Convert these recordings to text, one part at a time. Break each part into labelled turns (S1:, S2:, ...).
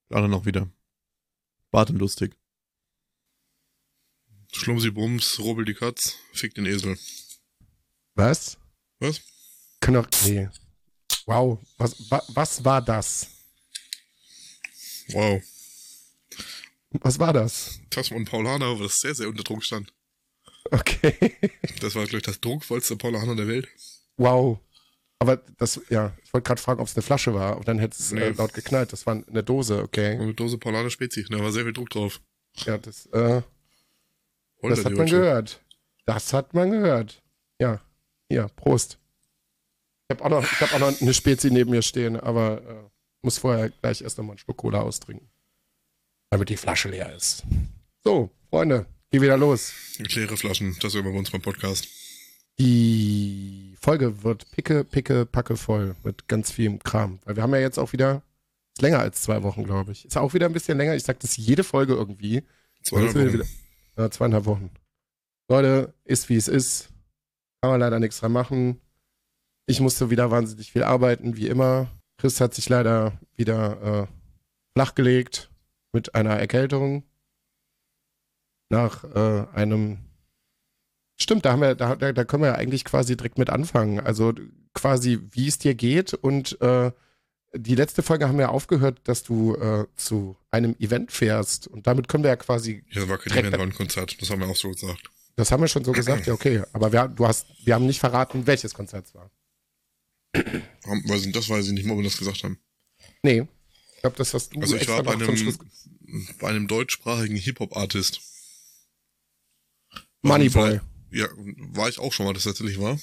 S1: Alle noch wieder. Bart und lustig.
S2: Schlumsi Bums, Rubbel die Katz, fick den Esel.
S3: Was?
S2: Was?
S3: Nee. Wow. Was war das?
S2: Wow.
S3: Was war das?
S2: Tasman und Paulaner, wo das sehr, sehr unter Druck stand.
S3: Okay.
S2: Das war, glaube ich, das druckvollste Paulaner der Welt.
S3: Wow. Aber das, ja, ich wollte gerade fragen, ob es eine Flasche war, aber dann hätte es laut geknallt. Das war eine Dose, okay.
S2: Eine Dose Paulaner Spezi, da war sehr viel Druck drauf.
S3: Ja, das hat man gehört. Das hat man gehört. Ja, hier, Prost. Ich hab auch noch eine Spezi neben mir stehen, aber muss vorher gleich erst nochmal einen Schluck Cola austrinken. Damit die Flasche leer ist. So, Freunde, geh wieder los.
S2: Leere Flaschen, das hören wir bei uns beim Podcast.
S3: Die Folge wird packe voll mit ganz vielem Kram. Weil wir haben ja jetzt auch wieder, ist länger als 2 Wochen, glaube ich. Ist auch wieder ein bisschen länger. Ich sag das jede Folge irgendwie.
S2: 2,5 Wochen.
S3: Wieder, 2,5 Wochen. Leute, ist wie es ist. Kann man leider nichts dran machen. Ich musste wieder wahnsinnig viel arbeiten, wie immer. Chris hat sich leider wieder flachgelegt mit einer Erkältung. Nach einem. Stimmt, da können wir ja eigentlich quasi direkt mit anfangen. Also quasi, wie es dir geht. Und die letzte Folge haben wir aufgehört, dass du zu einem Event fährst. Und damit können wir ja quasi.
S2: Ja, war kein Event, war ein Konzert. Das haben wir auch so gesagt.
S3: Das haben wir schon so gesagt, ja, okay. Aber wir haben nicht verraten, welches Konzert es war.
S2: Das weiß ich nicht mehr, ob wir das gesagt haben.
S3: Nee. Ich glaube, das hast du.
S2: Also ich war bei einem deutschsprachigen Hip-Hop-Artist.
S3: Moneyboy.
S2: Ja, war ich auch schon mal, das tatsächlich war.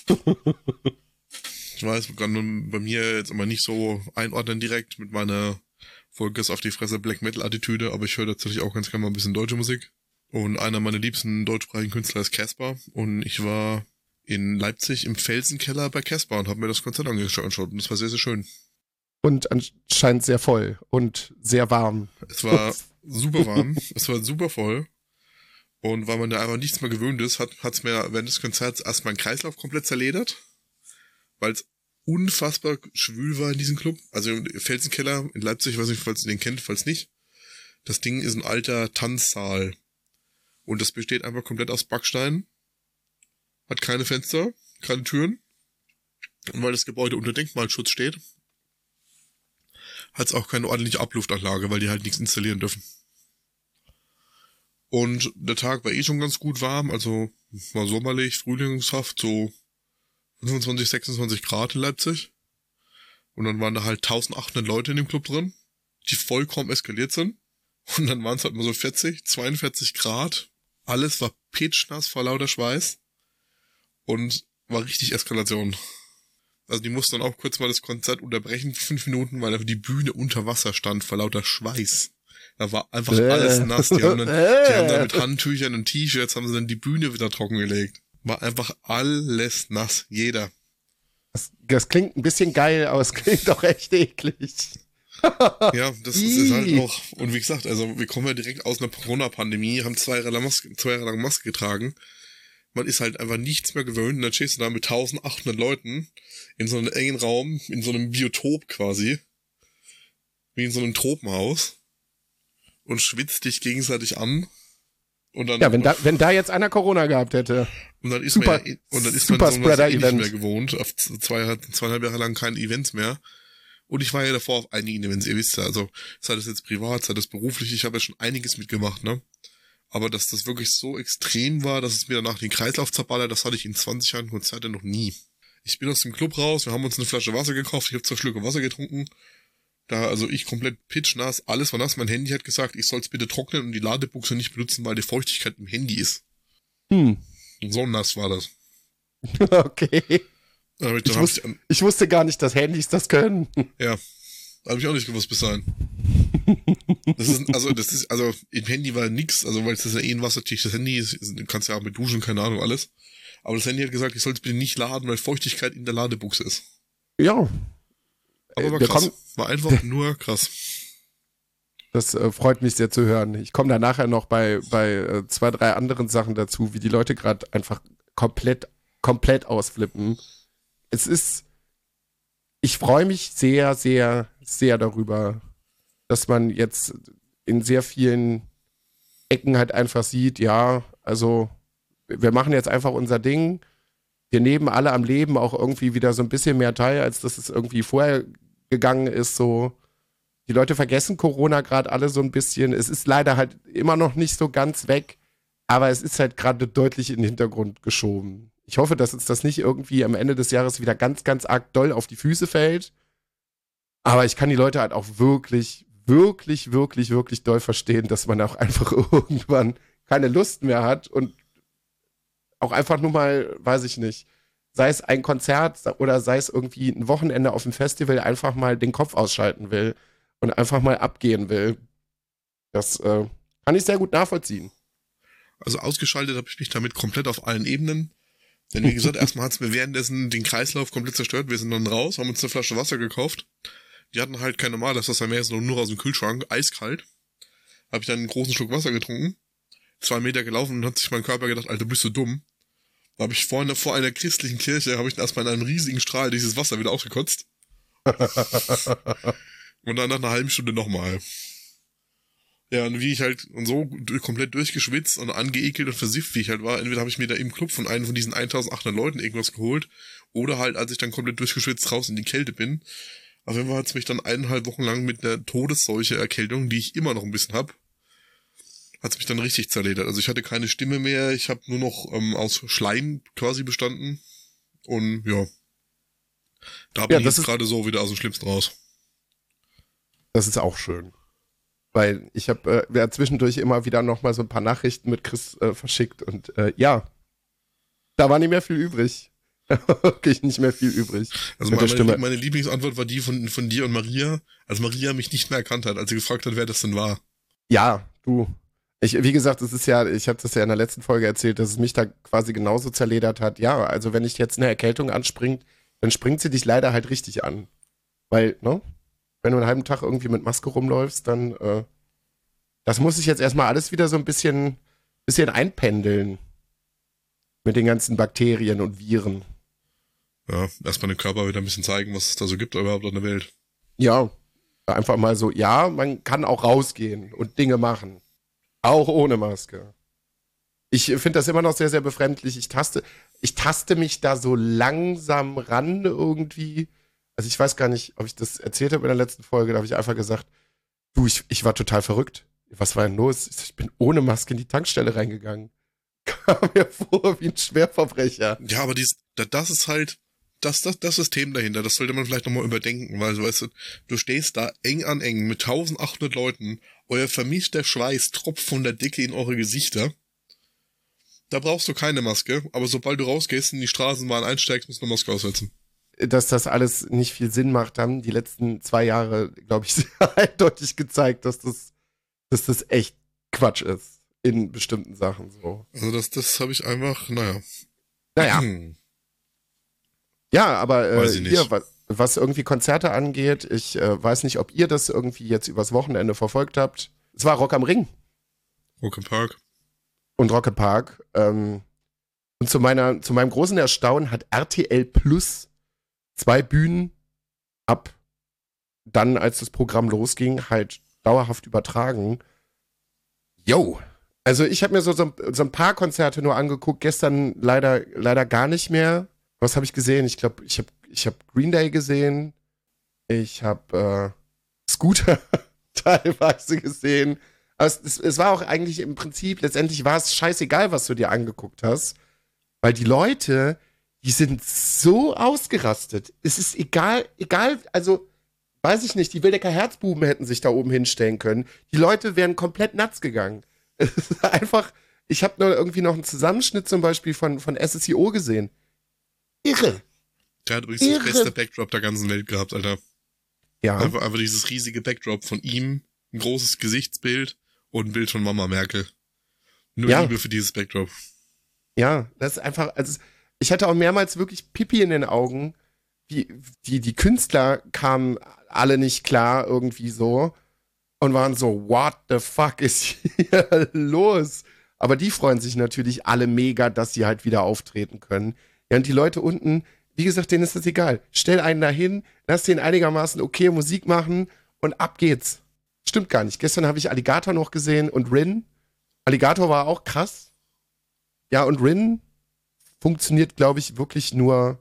S2: Ich weiß, kann bei mir jetzt immer nicht so einordnen direkt mit meiner Vollgas auf die Fresse Black Metal-Attitüde, aber ich höre tatsächlich auch ganz gerne mal ein bisschen deutsche Musik. Und einer meiner liebsten deutschsprachigen Künstler ist Casper. Und ich war in Leipzig im Felsenkeller bei Casper und habe mir das Konzert angeschaut. Und das war sehr, sehr schön. Und
S3: anscheinend sehr voll und sehr warm.
S2: Es war super warm, es war super voll. Und weil man da einfach nichts mehr gewöhnt ist, hat's mir während des Konzerts erstmal einen Kreislauf komplett zerledert. Weil es unfassbar schwül war in diesem Club. Also im Felsenkeller in Leipzig, ich weiß nicht, falls ihr den kennt, falls nicht. Das Ding ist ein alter Tanzsaal. Und das besteht einfach komplett aus Backstein. Hat keine Fenster, keine Türen. Und weil das Gebäude unter Denkmalschutz steht, hat es auch keine ordentliche Abluftanlage, weil die halt nichts installieren dürfen. Und der Tag war eh schon ganz gut warm, also war sommerlich, frühlingshaft, so 25, 26 Grad in Leipzig. Und dann waren da halt 1800 Leute in dem Club drin, die vollkommen eskaliert sind. Und dann waren es halt mal so 40, 42 Grad. Alles war pitschnass vor lauter Schweiß. Und war richtig Eskalation. Also die mussten dann auch kurz mal das Konzert unterbrechen, 5 Minuten, weil einfach die Bühne unter Wasser stand vor lauter Schweiß. Da war einfach alles nass. Die haben dann mit Handtüchern und T-Shirts haben sie dann die Bühne wieder trockengelegt. War einfach alles nass. Jeder.
S3: Das klingt ein bisschen geil, aber es klingt doch echt eklig.
S2: Ja, das ist halt auch, und wie gesagt, also wir kommen ja direkt aus einer Corona-Pandemie, haben 2 Jahre lang Maske getragen. Man ist halt einfach nichts mehr gewöhnt und dann stehst du da mit 1800 Leuten in so einem engen Raum, in so einem Biotop quasi, wie in so einem Tropenhaus und schwitzt dich gegenseitig an. Und dann,
S3: ja, wenn da jetzt einer Corona gehabt hätte.
S2: Und dann ist man so was nicht mehr gewohnt, auf 2,5 Jahre lang keine Events mehr. Und ich war ja davor auf einigen Events, ihr wisst ja, also sei das jetzt privat, sei das beruflich, ich habe ja schon einiges mitgemacht, ne? Aber dass das wirklich so extrem war, dass es mir danach den Kreislauf zerballert, das hatte ich in 20 Jahren Konzerte noch nie. Ich bin aus dem Club raus, wir haben uns eine Flasche Wasser gekauft, ich habe 2 Schlücke Wasser getrunken. Also ich komplett pitschnass, alles war nass, mein Handy hat gesagt, ich soll es bitte trocknen und die Ladebuchse nicht benutzen, weil die Feuchtigkeit im Handy ist. So nass war das.
S3: Okay. Ich wusste gar nicht, dass Handys das können.
S2: Ja, habe ich auch nicht gewusst bis dahin. Also im Handy war nix, also weil es ist ja eh ein wasserdichtes Handy, du kannst ja auch mit duschen, keine Ahnung, alles. Aber das Handy hat gesagt, ich soll es bitte nicht laden, weil Feuchtigkeit in der Ladebuchse ist.
S3: Ja.
S2: Aber war krass. War einfach nur krass.
S3: Das freut mich sehr zu hören. Ich komme da nachher noch bei 2, 3 anderen Sachen dazu, wie die Leute gerade einfach komplett ausflippen. Ich freue mich sehr, sehr, sehr darüber, dass man jetzt in sehr vielen Ecken halt einfach sieht, ja, also wir machen jetzt einfach unser Ding. Wir nehmen alle am Leben auch irgendwie wieder so ein bisschen mehr teil, als dass es irgendwie vorher gegangen ist. So, die Leute vergessen Corona gerade alle so ein bisschen. Es ist leider halt immer noch nicht so ganz weg, aber es ist halt gerade deutlich in den Hintergrund geschoben. Ich hoffe, dass uns das nicht irgendwie am Ende des Jahres wieder ganz, ganz arg doll auf die Füße fällt. Aber ich kann die Leute halt auch wirklich, wirklich, wirklich, wirklich doll verstehen, dass man auch einfach irgendwann keine Lust mehr hat und auch einfach nur mal, weiß ich nicht, sei es ein Konzert oder sei es irgendwie ein Wochenende auf dem Festival, einfach mal den Kopf ausschalten will und einfach mal abgehen will. Das kann ich sehr gut nachvollziehen.
S2: Also ausgeschaltet habe ich mich damit komplett auf allen Ebenen. Denn wie gesagt, erstmal hat es mir währenddessen den Kreislauf komplett zerstört. Wir sind dann raus, haben uns eine Flasche Wasser gekauft. Die hatten halt kein normales Wasser mehr, sondern nur aus dem Kühlschrank, eiskalt. Habe ich dann einen großen Schluck Wasser getrunken, 2 Meter gelaufen und hat sich mein Körper gedacht, Alter, bist du dumm. Da habe ich vor einer christlichen Kirche, habe ich erstmal in einem riesigen Strahl dieses Wasser wieder ausgekotzt. Und dann nach einer halben Stunde nochmal. Ja, und wie ich halt und so komplett durchgeschwitzt und angeekelt und versifft, wie ich halt war, entweder habe ich mir da im Club von einem von diesen 1800 Leuten irgendwas geholt, oder halt, als ich dann komplett durchgeschwitzt raus in die Kälte bin. Auf jeden Fall hat es mich dann 1,5 Wochen lang mit einer Todesseuche Erkältung, die ich immer noch ein bisschen hab, hat es mich dann richtig zerledert. Also ich hatte keine Stimme mehr, ich habe nur noch aus Schleim quasi bestanden. Und ja, da bin ich jetzt gerade so wieder aus dem Schlimmsten raus.
S3: Das ist auch schön. Weil ich habe ja zwischendurch immer wieder noch mal so ein paar Nachrichten mit Chris verschickt und ja, da war nicht mehr viel übrig. Wirklich nicht mehr viel übrig.
S2: Also meine Lieblingsantwort war die von dir und Maria, als Maria mich nicht mehr erkannt hat, als sie gefragt hat, wer das denn war.
S3: Ja, du. Wie gesagt, es ist ja, ich habe das ja in der letzten Folge erzählt, dass es mich da quasi genauso zerledert hat. Ja, also wenn dich jetzt eine Erkältung anspringt, dann springt sie dich leider halt richtig an. Weil, ne? Wenn du einen halben Tag irgendwie mit Maske rumläufst, dann das muss sich jetzt erstmal alles wieder so ein bisschen einpendeln. Mit den ganzen Bakterien und Viren.
S2: Ja, erstmal dem Körper wieder ein bisschen zeigen, was es da so gibt überhaupt auf der Welt.
S3: Ja, einfach mal so, ja, man kann auch rausgehen und Dinge machen. Auch ohne Maske. Ich finde das immer noch sehr, sehr befremdlich. Ich taste mich da so langsam ran irgendwie. Also ich weiß gar nicht, ob ich das erzählt habe in der letzten Folge. Da habe ich einfach gesagt, du, ich war total verrückt. Was war denn los? Ich bin ohne Maske in die Tankstelle reingegangen. Kam mir vor wie ein Schwerverbrecher.
S2: Ja, aber das ist halt das System dahinter. Das sollte man vielleicht nochmal überdenken, weil weißt du stehst da eng an eng mit 1800 Leuten, euer vermischter Schweiß tropft von der Decke in eure Gesichter. Da brauchst du keine Maske, aber sobald du rausgehst und in die Straßenbahn einsteigst, musst du eine Maske aussetzen.
S3: Dass das alles nicht viel Sinn macht, haben die letzten 2 Jahre, glaube ich, sehr eindeutig gezeigt, dass das echt Quatsch ist. In bestimmten Sachen so.
S2: Also das habe ich einfach, naja.
S3: Ja, aber
S2: hier,
S3: was irgendwie Konzerte angeht, ich weiß nicht, ob ihr das irgendwie jetzt übers Wochenende verfolgt habt. Es war Rock am Ring.
S2: Rock im Park.
S3: Und Rock im Park. Und zu meinem großen Erstaunen hat RTL Plus 2 Bühnen ab dann, als das Programm losging, halt dauerhaft übertragen. Yo! Also ich habe mir so ein paar Konzerte nur angeguckt, gestern leider gar nicht mehr. Was habe ich gesehen? Ich glaube, ich hab Green Day gesehen. Ich habe Scooter teilweise gesehen. Aber es war auch eigentlich im Prinzip, letztendlich war es scheißegal, was du dir angeguckt hast. Weil die Leute, die sind so ausgerastet. Es ist egal, also weiß ich nicht, die Wildecker Herzbuben hätten sich da oben hinstellen können. Die Leute wären komplett nuts gegangen. Es ist einfach, ich habe nur irgendwie noch einen Zusammenschnitt zum Beispiel von SSIO gesehen. Irre.
S2: Der hat übrigens das beste Backdrop der ganzen Welt gehabt, Alter.
S3: Ja.
S2: Einfach dieses riesige Backdrop von ihm, ein großes Gesichtsbild und ein Bild von Mama Merkel. Nur Liebe für dieses Backdrop.
S3: Ja, das ist einfach, also ich hatte auch mehrmals wirklich Pipi in den Augen. Die Künstler kamen alle nicht klar irgendwie so und waren so, what the fuck ist hier los? Aber die freuen sich natürlich alle mega, dass sie halt wieder auftreten können. Ja, und die Leute unten, wie gesagt, denen ist das egal. Stell einen dahin, lass den einigermaßen okay Musik machen und ab geht's. stimmt gar nicht. Gestern habe ich Alligator noch gesehen und Rin. Alligator war auch krass. Ja, und Rin funktioniert, glaube ich, wirklich nur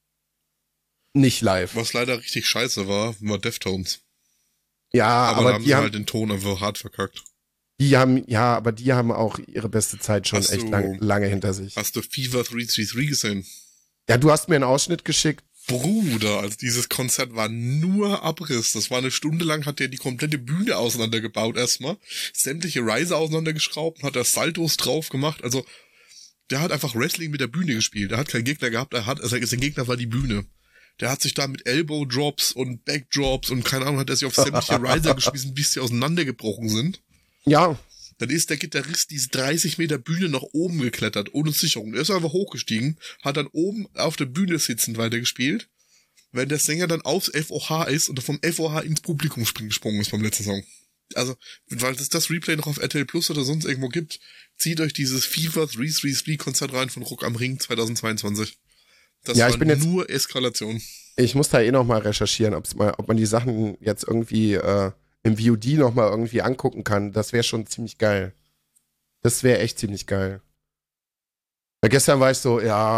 S3: nicht live.
S2: Was leider richtig scheiße war Deftones.
S3: Ja,
S2: Aber da haben
S3: die
S2: sie
S3: haben,
S2: halt den Ton einfach hart verkackt.
S3: die haben auch ihre beste Zeit schon
S2: Hast
S3: echt
S2: du-
S3: lange hinter sich.
S2: Hast du Fever 333 gesehen?
S3: Ja, du hast mir einen Ausschnitt geschickt.
S2: Bruder, also dieses Konzert war nur Abriss. Das war 1 Stunde lang, hat der die komplette Bühne auseinandergebaut erstmal. Sämtliche Riser auseinandergeschraubt, hat da Saltos drauf gemacht. Also, der hat einfach Wrestling mit der Bühne gespielt. Er hat keinen Gegner gehabt, sein Gegner war die Bühne. Der hat sich da mit Elbow Drops und Backdrops und keine Ahnung, hat er sich auf sämtliche Riser geschmissen, bis sie auseinandergebrochen sind.
S3: Ja,
S2: Dann ist der Gitarrist diese 30 Meter Bühne nach oben geklettert, ohne Sicherung. Er ist einfach hochgestiegen, hat dann oben auf der Bühne sitzend weitergespielt, während der Sänger dann aufs FOH ist und vom FOH ins Publikum gesprungen ist beim letzten Song. Also, weil es das Replay noch auf RTL Plus oder sonst irgendwo gibt, zieht euch dieses Fever 333 Konzert rein von Rock am Ring 2022. Das
S3: Ja,
S2: war
S3: ich bin jetzt-
S2: nur Eskalation.
S3: ich muss da noch mal recherchieren, ob man die Sachen jetzt irgendwie im VOD noch mal irgendwie angucken kann. Das wäre schon ziemlich geil. Das wäre echt ziemlich geil. Weil gestern war ich so,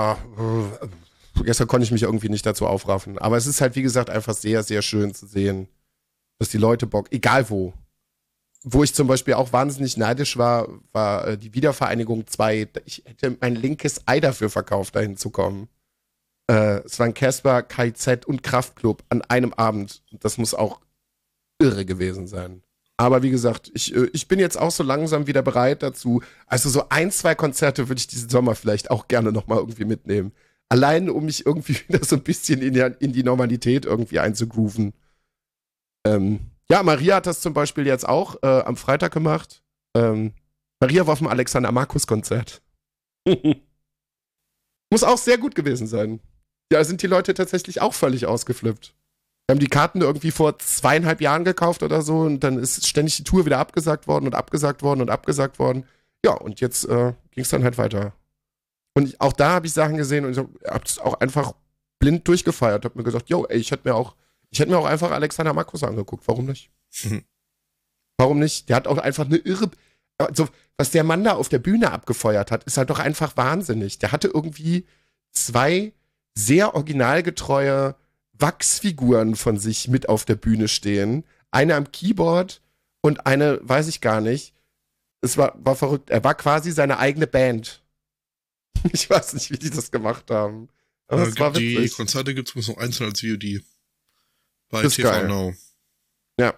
S3: gestern konnte ich mich irgendwie nicht dazu aufraffen. Aber es ist halt, wie gesagt, einfach sehr, sehr schön zu sehen, dass die Leute Bock, egal wo. Wo ich zum Beispiel auch wahnsinnig neidisch war die Wiedervereinigung 2. Ich hätte mein linkes Ei dafür verkauft, dahin zu kommen. Es waren Casper, KIZ und Kraftklub an einem Abend. Das muss auch irre gewesen sein. Aber wie gesagt, ich bin jetzt auch so langsam wieder bereit dazu. Also so 1, 2 Konzerte würde ich diesen Sommer vielleicht auch gerne nochmal irgendwie mitnehmen. Allein, um mich irgendwie wieder so ein bisschen in die Normalität irgendwie einzugrooven. Ja, Maria hat das zum Beispiel jetzt auch am Freitag gemacht. Maria war auf dem Alexander Markus Konzert. Muss auch sehr gut gewesen sein. Ja, sind die Leute tatsächlich auch völlig ausgeflippt. Wir haben die Karten irgendwie vor 2,5 Jahren gekauft oder so und dann ist ständig die Tour wieder abgesagt worden und abgesagt worden und abgesagt worden. Ja, und jetzt ging es dann halt weiter. Und auch da habe ich Sachen gesehen und ich habe es auch einfach blind durchgefeiert. Habe mir gesagt, yo, ey, ich hätte mir auch einfach Alexander Markus angeguckt. Warum nicht? Warum nicht? Der hat auch einfach eine irre... Also, was der Mann da auf der Bühne abgefeuert hat, ist halt doch einfach wahnsinnig. Der hatte irgendwie 2 sehr originalgetreue Wachsfiguren von sich mit auf der Bühne stehen. Eine am Keyboard und eine, weiß ich gar nicht. Es war verrückt. Er war quasi seine eigene Band. Ich weiß nicht, wie die das gemacht haben. Aber es war
S2: Die
S3: witzig.
S2: Konzerte gibt es noch einzeln als VOD. Bei
S3: Das ist
S2: TV
S3: geil.
S2: Now.
S3: Ja,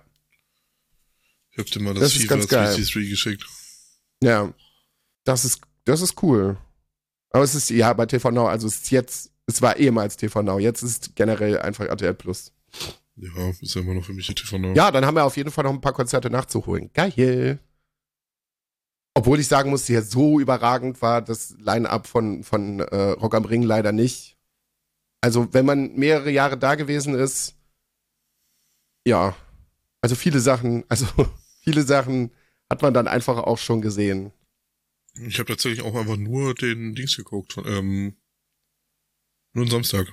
S2: Ich hab dir mal das
S3: Das ist
S2: FIFA
S3: ganz geil.
S2: 333 geschickt.
S3: ja. Das ist cool. Aber es ist, ja, bei TV Now, also es war ehemals TV Now, jetzt ist es generell einfach RTL Plus.
S2: Ja, ist ja immer noch für mich der TV Now.
S3: Ja, dann haben wir auf jeden Fall noch ein paar Konzerte nachzuholen. Geil. Obwohl ich sagen muss, ja, so überragend war das Line-Up von Rock am Ring leider nicht. Also, wenn man mehrere Jahre da gewesen ist, ja, also viele Sachen hat man dann einfach auch schon gesehen.
S2: Ich habe tatsächlich auch einfach nur den Dings geguckt. Nur einen Samstag.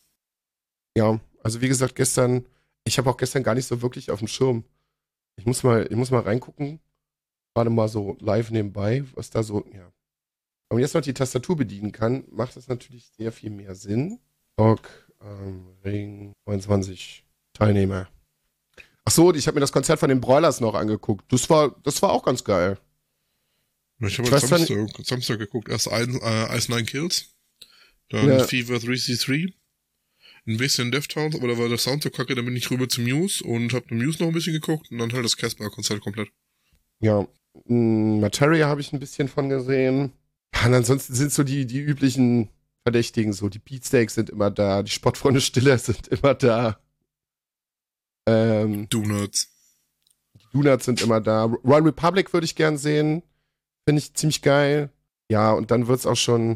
S3: Ja, also wie gesagt, ich habe auch gestern gar nicht so wirklich auf dem Schirm. Ich muss mal reingucken, gerade mal so live nebenbei, was da so, ja. Wenn man jetzt noch die Tastatur bedienen kann, macht das natürlich sehr viel mehr Sinn. Rock am Ring 29 Teilnehmer. Ach so, ich habe mir das Konzert von den Broilers noch angeguckt. Das war auch ganz geil.
S2: Ich habe
S3: Ich weiß
S2: Samstag geguckt. Erst Ice Nine Kills. Dann
S3: Ja.
S2: Fever 333. Ein bisschen Deftones, aber da war der Sound so kacke, dann bin ich rüber zu Muse und hab Muse noch ein bisschen geguckt und dann halt das Casper-Konzert komplett.
S3: Ja, Materia habe ich ein bisschen von gesehen. Ja, und ansonsten sind so die üblichen Verdächtigen so. Die Beatsteaks sind immer da, die Sportfreunde Stiller sind immer da.
S2: Donuts.
S3: Die Donuts sind immer da. Royal Republic würde ich gern sehen. Finde ich ziemlich geil. Ja, und dann wird's auch schon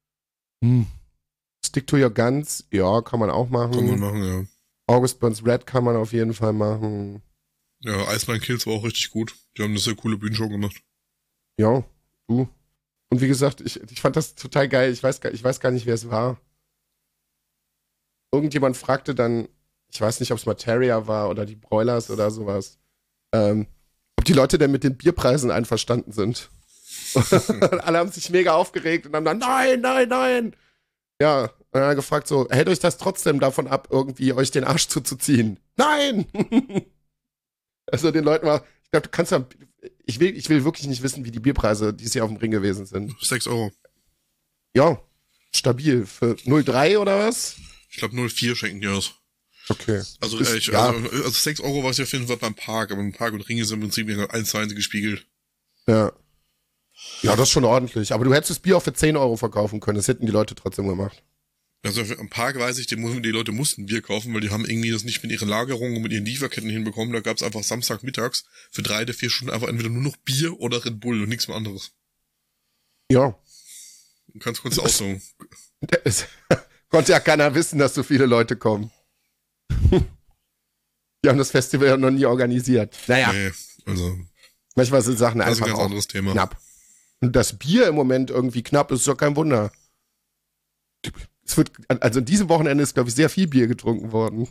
S3: Stick to Your Guns. Ja, kann man auch machen.
S2: Kann man machen, ja.
S3: August Burns Red kann man auf jeden Fall machen.
S2: Ja, Ice Nine Kills war auch richtig gut. Die haben eine sehr coole Bühnenshow gemacht.
S3: Ja, du. Und wie gesagt, ich fand das total geil. Ich weiß gar nicht, wer es war. Irgendjemand fragte dann, ich weiß nicht, ob es Materia war oder die Broilers oder sowas. die Leute denn mit den Bierpreisen einverstanden sind. Alle haben sich mega aufgeregt und haben dann, nein, nein, nein. Ja, und dann hat er gefragt so, hält euch das trotzdem davon ab, irgendwie euch den Arsch zuzuziehen? Nein! Also den Leuten war, ich glaube, du kannst ja, ich will wirklich nicht wissen, wie die Bierpreise dieses Jahr auf dem Ring gewesen sind.
S2: 6 Euro.
S3: Ja, stabil. Für 0,3 oder was?
S2: Ich glaube 0,4 schenken die aus.
S3: Okay.
S2: Also,
S3: Ist,
S2: also 6 Euro, was ich auf jeden Fall beim Park, aber im Park und Ring ist im Prinzip 1:1 gespiegelt.
S3: Ja. Ja, das ist schon ordentlich. Aber du hättest das Bier auch für 10 Euro verkaufen können. Das hätten die Leute trotzdem gemacht.
S2: Also am Park weiß ich, die Leute mussten Bier kaufen, weil die haben irgendwie das nicht mit ihrer Lagerung und mit ihren Lieferketten hinbekommen. Da gab es einfach Samstagmittags für 3 oder 4 Stunden einfach entweder nur noch Bier oder Red Bull und nichts mehr anderes.
S3: Ja.
S2: Ganz kurz auch so.
S3: Es konnte ja keiner wissen, dass so viele Leute kommen. Die haben das Festival ja noch nie organisiert. Naja,
S2: Nee, also
S3: manchmal sind Sachen
S2: das ist ein
S3: einfach
S2: ganz
S3: auch
S2: anderes Thema.
S3: knapp. Und das Bier im Moment irgendwie knapp ist doch kein Wunder. Es wird, also in diesem Wochenende ist, glaube ich, sehr viel Bier getrunken worden.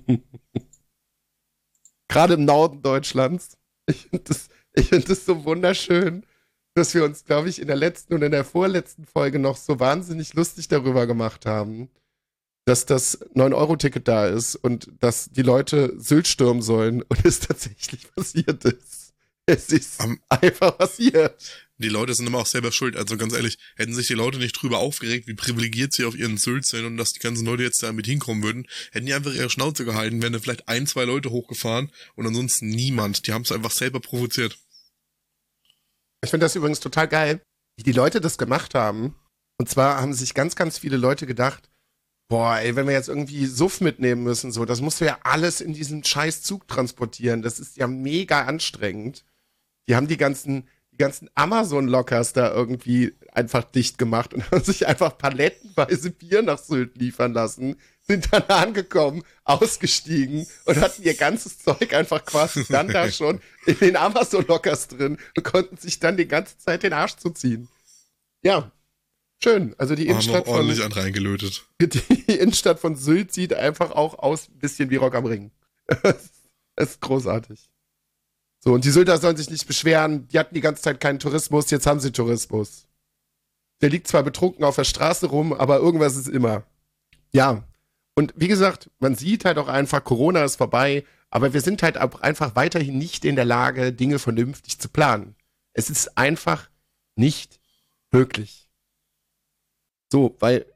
S3: Gerade im Norden Deutschlands. Ich finde das so wunderschön, dass wir uns, glaube ich, in der letzten und in der vorletzten Folge noch so wahnsinnig lustig darüber gemacht haben, dass das 9-Euro-Ticket da ist und dass die Leute Sylt stürmen sollen und es tatsächlich passiert ist. Es ist einfach passiert.
S2: Die Leute sind immer auch selber schuld. Also ganz ehrlich, hätten sich die Leute nicht drüber aufgeregt, wie privilegiert sie auf ihren Sylt sind und dass die ganzen Leute jetzt da mit hinkommen würden, hätten die einfach ihre Schnauze gehalten, wären da vielleicht 1, 2 Leute hochgefahren und ansonsten niemand. Die haben es einfach selber provoziert.
S3: Ich finde das übrigens total geil, wie die Leute das gemacht haben. Und zwar haben sich ganz, ganz viele Leute gedacht, boah, ey, wenn wir jetzt irgendwie Suff mitnehmen müssen, so, das musst du ja alles in diesen scheiß Zug transportieren. Das ist ja mega anstrengend. Die haben die ganzen Amazon-Lockers da irgendwie einfach dicht gemacht und haben sich einfach palettenweise Bier nach Sylt liefern lassen, sind dann angekommen, ausgestiegen und hatten ihr ganzes Zeug einfach quasi dann da schon in den Amazon-Lockers drin und konnten sich dann die ganze Zeit den Arsch zuziehen. Ja, schön. Also die Innenstadt
S2: haben auch ordentlich an reingelötet.
S3: Die Innenstadt von Sylt sieht einfach auch aus ein bisschen wie Rock am Ring. Das ist großartig. So, und die Sylter sollen sich nicht beschweren, die hatten die ganze Zeit keinen Tourismus, jetzt haben sie Tourismus. Der liegt zwar betrunken auf der Straße rum, aber irgendwas ist immer. Ja, und wie gesagt, man sieht halt auch einfach, Corona ist vorbei, aber wir sind halt auch einfach weiterhin nicht in der Lage, Dinge vernünftig zu planen. Es ist einfach nicht möglich. So, weil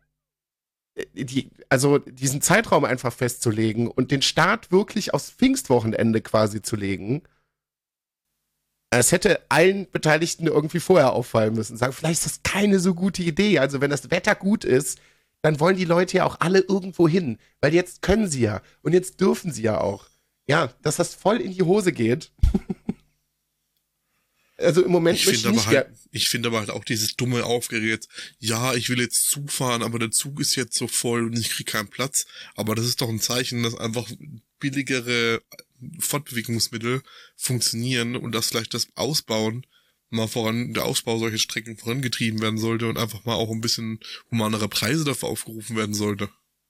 S3: diesen Zeitraum einfach festzulegen und den Start wirklich aufs Pfingstwochenende quasi zu legen, es hätte allen Beteiligten irgendwie vorher auffallen müssen. Sagen, vielleicht ist das keine so gute Idee. Also wenn das Wetter gut ist, dann wollen die Leute ja auch alle irgendwo hin. Weil jetzt können sie ja. Und jetzt dürfen sie ja auch. Ja, dass das voll in die Hose geht. Also im Moment
S2: Ich finde aber halt auch dieses dumme Aufgeregt. Ja, ich will jetzt Zug fahren, aber der Zug ist jetzt so voll und ich kriege keinen Platz. Aber das ist doch ein Zeichen, dass einfach billigere Fortbewegungsmittel funktionieren und dass vielleicht das Ausbauen der Ausbau solcher Strecken vorangetrieben werden sollte und einfach mal auch ein bisschen humanere Preise dafür aufgerufen werden sollte.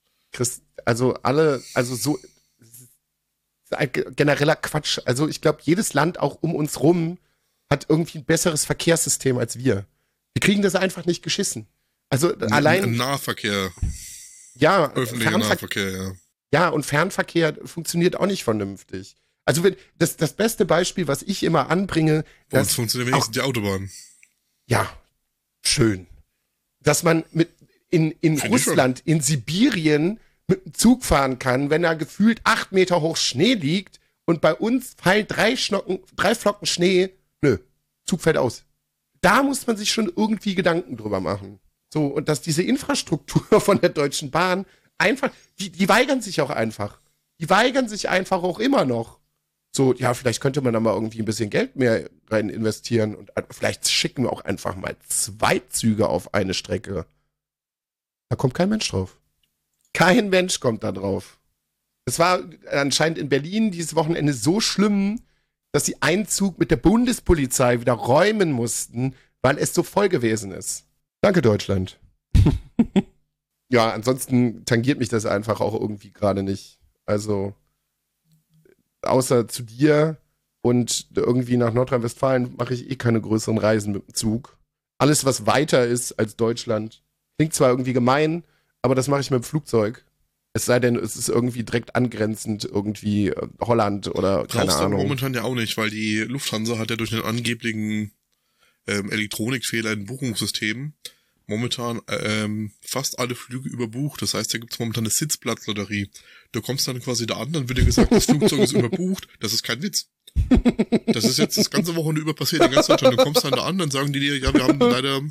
S3: Genereller Quatsch. Also ich glaube, jedes Land auch um uns rum hat irgendwie ein besseres Verkehrssystem als wir. Wir kriegen das einfach nicht geschissen. Also allein
S2: Nahverkehr.
S3: Ja,
S2: öffentlicher Nahverkehr, ja.
S3: Ja, und Fernverkehr funktioniert auch nicht vernünftig. Also das beste Beispiel, was ich immer anbringe,
S2: bei uns funktioniert wenigstens die Autobahn.
S3: Ja, schön. Dass man in Russland, in Sibirien mit dem Zug fahren kann, wenn da gefühlt 8 Meter hoch Schnee liegt und bei uns fallen 3 Flocken Schnee. Nö, Zug fällt aus. Da muss man sich schon irgendwie Gedanken drüber machen. So, und dass diese Infrastruktur von der Deutschen Bahn einfach, die weigern sich auch einfach. Die weigern sich einfach auch immer noch. So, ja, vielleicht könnte man da mal irgendwie ein bisschen Geld mehr rein investieren und vielleicht schicken wir auch einfach mal 2 Züge auf eine Strecke. Da kommt kein Mensch drauf. Kein Mensch kommt da drauf. Es war anscheinend in Berlin dieses Wochenende so schlimm, dass sie einen Zug mit der Bundespolizei wieder räumen mussten, weil es so voll gewesen ist. Danke, Deutschland. Ja, ansonsten tangiert mich das einfach auch irgendwie gerade nicht. Also, außer zu dir, Und irgendwie nach Nordrhein-Westfalen mache ich eh keine größeren Reisen mit dem Zug. Alles, was weiter ist als Deutschland, klingt zwar irgendwie gemein, aber das mache ich mit dem Flugzeug. Es sei denn, es ist irgendwie direkt angrenzend, irgendwie Holland oder keine
S2: Brauchst du
S3: Ahnung.
S2: momentan ja auch nicht, weil die Lufthansa hat ja durch einen angeblichen Elektronikfehler in Buchungssystemen momentan fast alle Flüge überbucht. Das heißt, da gibt's momentan eine Sitzplatzlotterie. Du kommst dann quasi da an, dann wird dir gesagt, das Flugzeug ist überbucht. Das ist kein Witz. Das ist jetzt das ganze Wochenende über passiert, in ganz Deutschland. Du kommst dann da an, dann sagen die dir, ja, wir haben leider,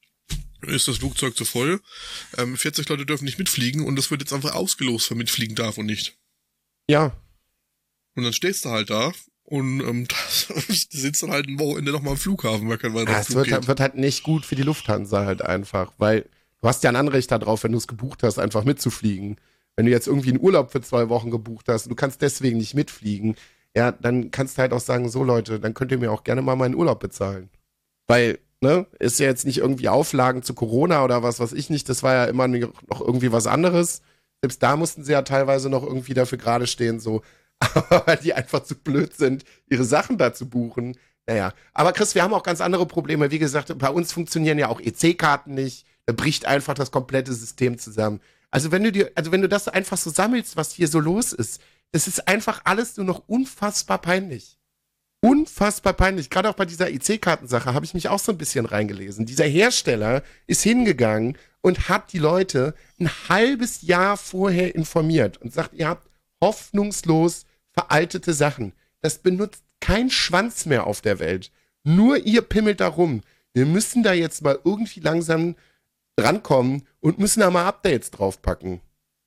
S2: ist das Flugzeug zu voll. 40 Leute dürfen nicht mitfliegen und das wird jetzt einfach ausgelost, wer mitfliegen darf und nicht.
S3: Ja,
S2: Und dann stehst du halt da und du sitzt dann halt ein Wochenende nochmal am Flughafen, weil kein weiterer
S3: es
S2: Flug geht.
S3: wird halt nicht gut für die Lufthansa halt einfach, weil du hast ja ein Anrecht darauf, wenn du es gebucht hast, einfach mitzufliegen. Wenn du jetzt irgendwie einen Urlaub für 2 Wochen gebucht hast und du kannst deswegen nicht mitfliegen, ja, dann kannst du halt auch sagen, so Leute, dann könnt ihr mir auch gerne mal meinen Urlaub bezahlen. Weil, ne, ist ja jetzt nicht irgendwie Auflagen zu Corona oder was weiß ich nicht, das war ja immer noch irgendwie was anderes. Selbst da mussten sie ja teilweise noch irgendwie dafür gerade stehen, so, aber weil die einfach zu blöd sind, ihre Sachen da zu buchen. Naja, aber Chris, wir haben auch ganz andere Probleme. Wie gesagt, bei uns funktionieren ja auch EC-Karten nicht. Da bricht einfach das komplette System zusammen. Also wenn du das einfach so sammelst, was hier so los ist, das ist einfach alles nur noch unfassbar peinlich. Unfassbar peinlich. Gerade auch bei dieser EC-Kartensache habe ich mich auch so ein bisschen reingelesen. Dieser Hersteller ist hingegangen und hat die Leute ein halbes Jahr vorher informiert und sagt, ihr habt hoffnungslos veraltete Sachen. Das benutzt kein Schwanz mehr auf der Welt. Nur ihr pimmelt da rum. Wir müssen da jetzt mal irgendwie langsam drankommen und müssen da mal Updates draufpacken.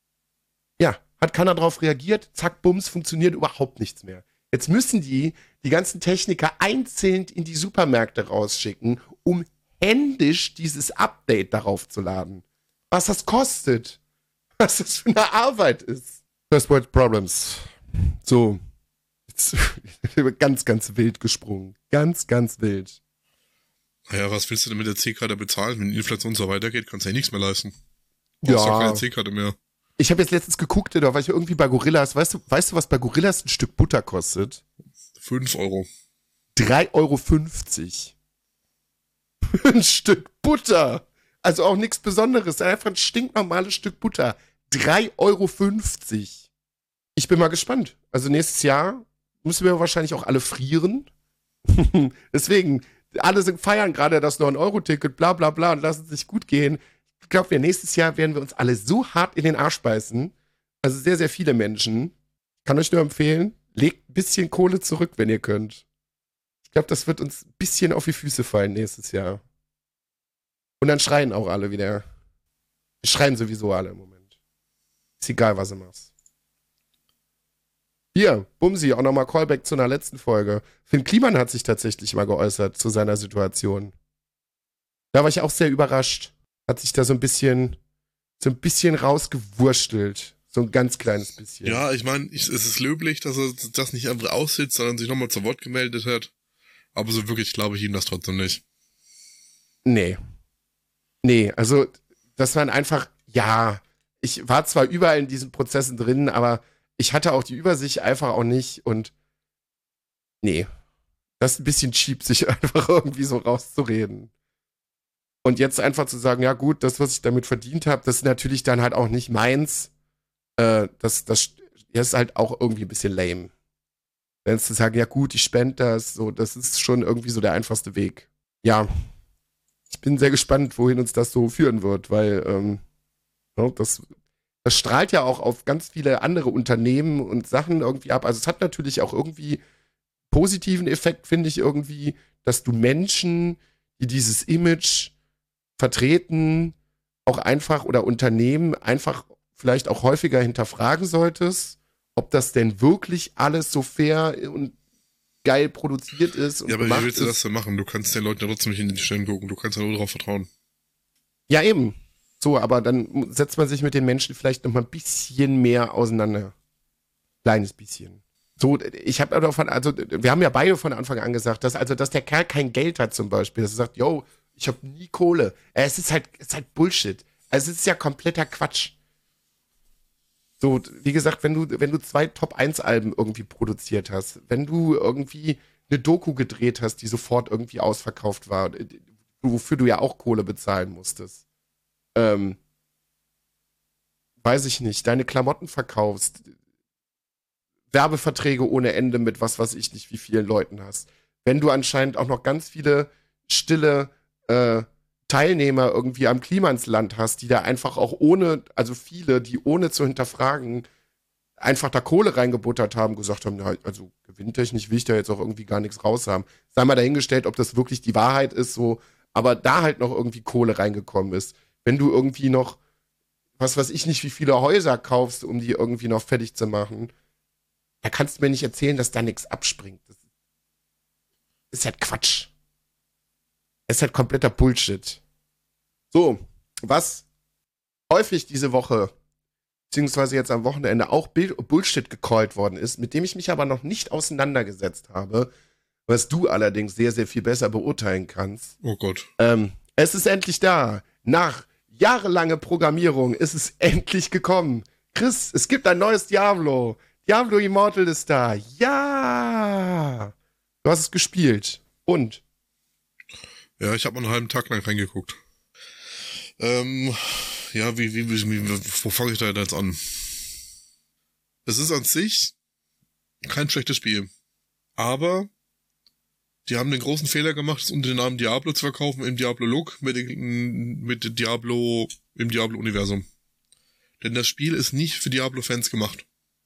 S3: Ja, hat keiner drauf reagiert, zack, bums, funktioniert überhaupt nichts mehr. Jetzt müssen die ganzen Techniker einzeln in die Supermärkte rausschicken, um händisch dieses Update darauf zu laden. Was das kostet. Was das für eine Arbeit ist. First World Problems. So. Jetzt ganz, ganz wild gesprungen. Ganz, ganz wild.
S2: Naja, was willst du denn mit der C-Karte bezahlen? Wenn die Inflation so weitergeht, kannst du ja nichts mehr leisten. Du hast doch keine C-Karte mehr.
S3: Ich habe jetzt letztens geguckt, da war ich irgendwie bei Gorillas. Weißt du, was bei Gorillas ein Stück Butter kostet?
S2: 5 Euro.
S3: 3,50 € ein Stück Butter. Also auch nichts Besonderes. Einfach ein stinknormales Stück Butter. 3,50 €. Ich bin mal gespannt. Also nächstes Jahr müssen wir wahrscheinlich auch alle frieren. Deswegen, alle feiern gerade das 9-Euro-Ticket, bla bla bla und lassen sich gut gehen. Ich glaube, nächstes Jahr werden wir uns alle so hart in den Arsch beißen. Also sehr, sehr viele Menschen. Ich kann euch nur empfehlen, legt ein bisschen Kohle zurück, wenn ihr könnt. Ich glaube, das wird uns ein bisschen auf die Füße fallen nächstes Jahr. Und dann schreien auch alle wieder. Wir schreien sowieso alle im Moment. Ist egal, was du machst. Hier, Bumsi, auch nochmal Callback zu einer letzten Folge. Finn Kliman hat sich tatsächlich mal geäußert zu seiner Situation. Da war ich auch sehr überrascht. Hat sich da so ein bisschen rausgewurstelt. So ein ganz kleines bisschen.
S2: Ja, ich meine, es ist löblich, dass er das nicht einfach aussitzt, sondern sich nochmal zu Wort gemeldet hat. Aber so wirklich glaube ich ihm das trotzdem nicht.
S3: Nee, also das waren einfach, ja, ich war zwar überall in diesen Prozessen drin, aber ich hatte auch die Übersicht einfach auch nicht und nee, das ist ein bisschen cheap, sich einfach irgendwie so rauszureden. Und jetzt einfach zu sagen, ja gut, das, was ich damit verdient habe, das ist natürlich dann halt auch nicht meins. Das ist halt auch irgendwie ein bisschen lame. Wenn es zu sagen, ja gut, ich spende das, so, das ist schon irgendwie so der einfachste Weg. Ja, ich bin sehr gespannt, wohin uns das so führen wird, weil das strahlt ja auch auf ganz viele andere Unternehmen und Sachen irgendwie ab. Also es hat natürlich auch irgendwie positiven Effekt, finde ich irgendwie, dass du Menschen, die dieses Image vertreten, auch einfach oder Unternehmen einfach vielleicht auch häufiger hinterfragen solltest, ob das denn wirklich alles so fair und geil produziert ist. Und
S2: ja, aber
S3: gemacht
S2: wie willst du
S3: ist.
S2: das denn machen? Du kannst den Leuten ja trotzdem nicht in die Stirn gucken. Du kannst ja nur darauf vertrauen.
S3: Ja, eben. So, aber dann setzt man sich mit den Menschen vielleicht noch mal ein bisschen mehr auseinander. Kleines bisschen. So, wir haben ja beide von Anfang an gesagt, dass der Kerl kein Geld hat zum Beispiel, dass er sagt, yo, ich habe nie Kohle. Es ist halt Bullshit. Also es ist ja kompletter Quatsch. So, wie gesagt, wenn du 2 Top-1-Alben irgendwie produziert hast, wenn du irgendwie eine Doku gedreht hast, die sofort irgendwie ausverkauft war, wofür du ja auch Kohle bezahlen musstest. Weiß ich nicht, deine Klamotten verkaufst, Werbeverträge ohne Ende mit was weiß ich nicht, wie vielen Leuten hast. Wenn du anscheinend auch noch ganz viele stille Teilnehmer irgendwie am Klimansland hast, die da einfach auch ohne, also viele, die ohne zu hinterfragen, einfach da Kohle reingebuttert haben, gesagt haben, na, also gewinntechnisch will ich da jetzt auch irgendwie gar nichts raus haben. Sei mal dahingestellt, ob das wirklich die Wahrheit ist, so, aber da halt noch irgendwie Kohle reingekommen ist. Wenn du irgendwie noch, was weiß ich nicht, wie viele Häuser kaufst, um die irgendwie noch fertig zu machen, da kannst du mir nicht erzählen, dass da nichts abspringt. Das ist halt Quatsch. Das ist halt kompletter Bullshit. So, was häufig diese Woche, beziehungsweise jetzt am Wochenende auch Bullshit gecallt worden ist, mit dem ich mich aber noch nicht auseinandergesetzt habe, was du allerdings sehr, sehr viel besser beurteilen kannst.
S2: Oh Gott.
S3: Es ist endlich da. Nach jahrelanger Programmierung ist es endlich gekommen. Chris, es gibt ein neues Diablo. Diablo Immortal ist da. Ja! Du hast es gespielt. Und?
S2: Ja, ich habe einen halben Tag lang reingeguckt. Ja, wo fange ich da jetzt an? Es ist an sich kein schlechtes Spiel. Aber die haben den großen Fehler gemacht, es unter den Namen Diablo zu verkaufen, im Diablo-Look, mit Diablo, im Diablo-Universum. Denn das Spiel ist nicht für Diablo-Fans gemacht.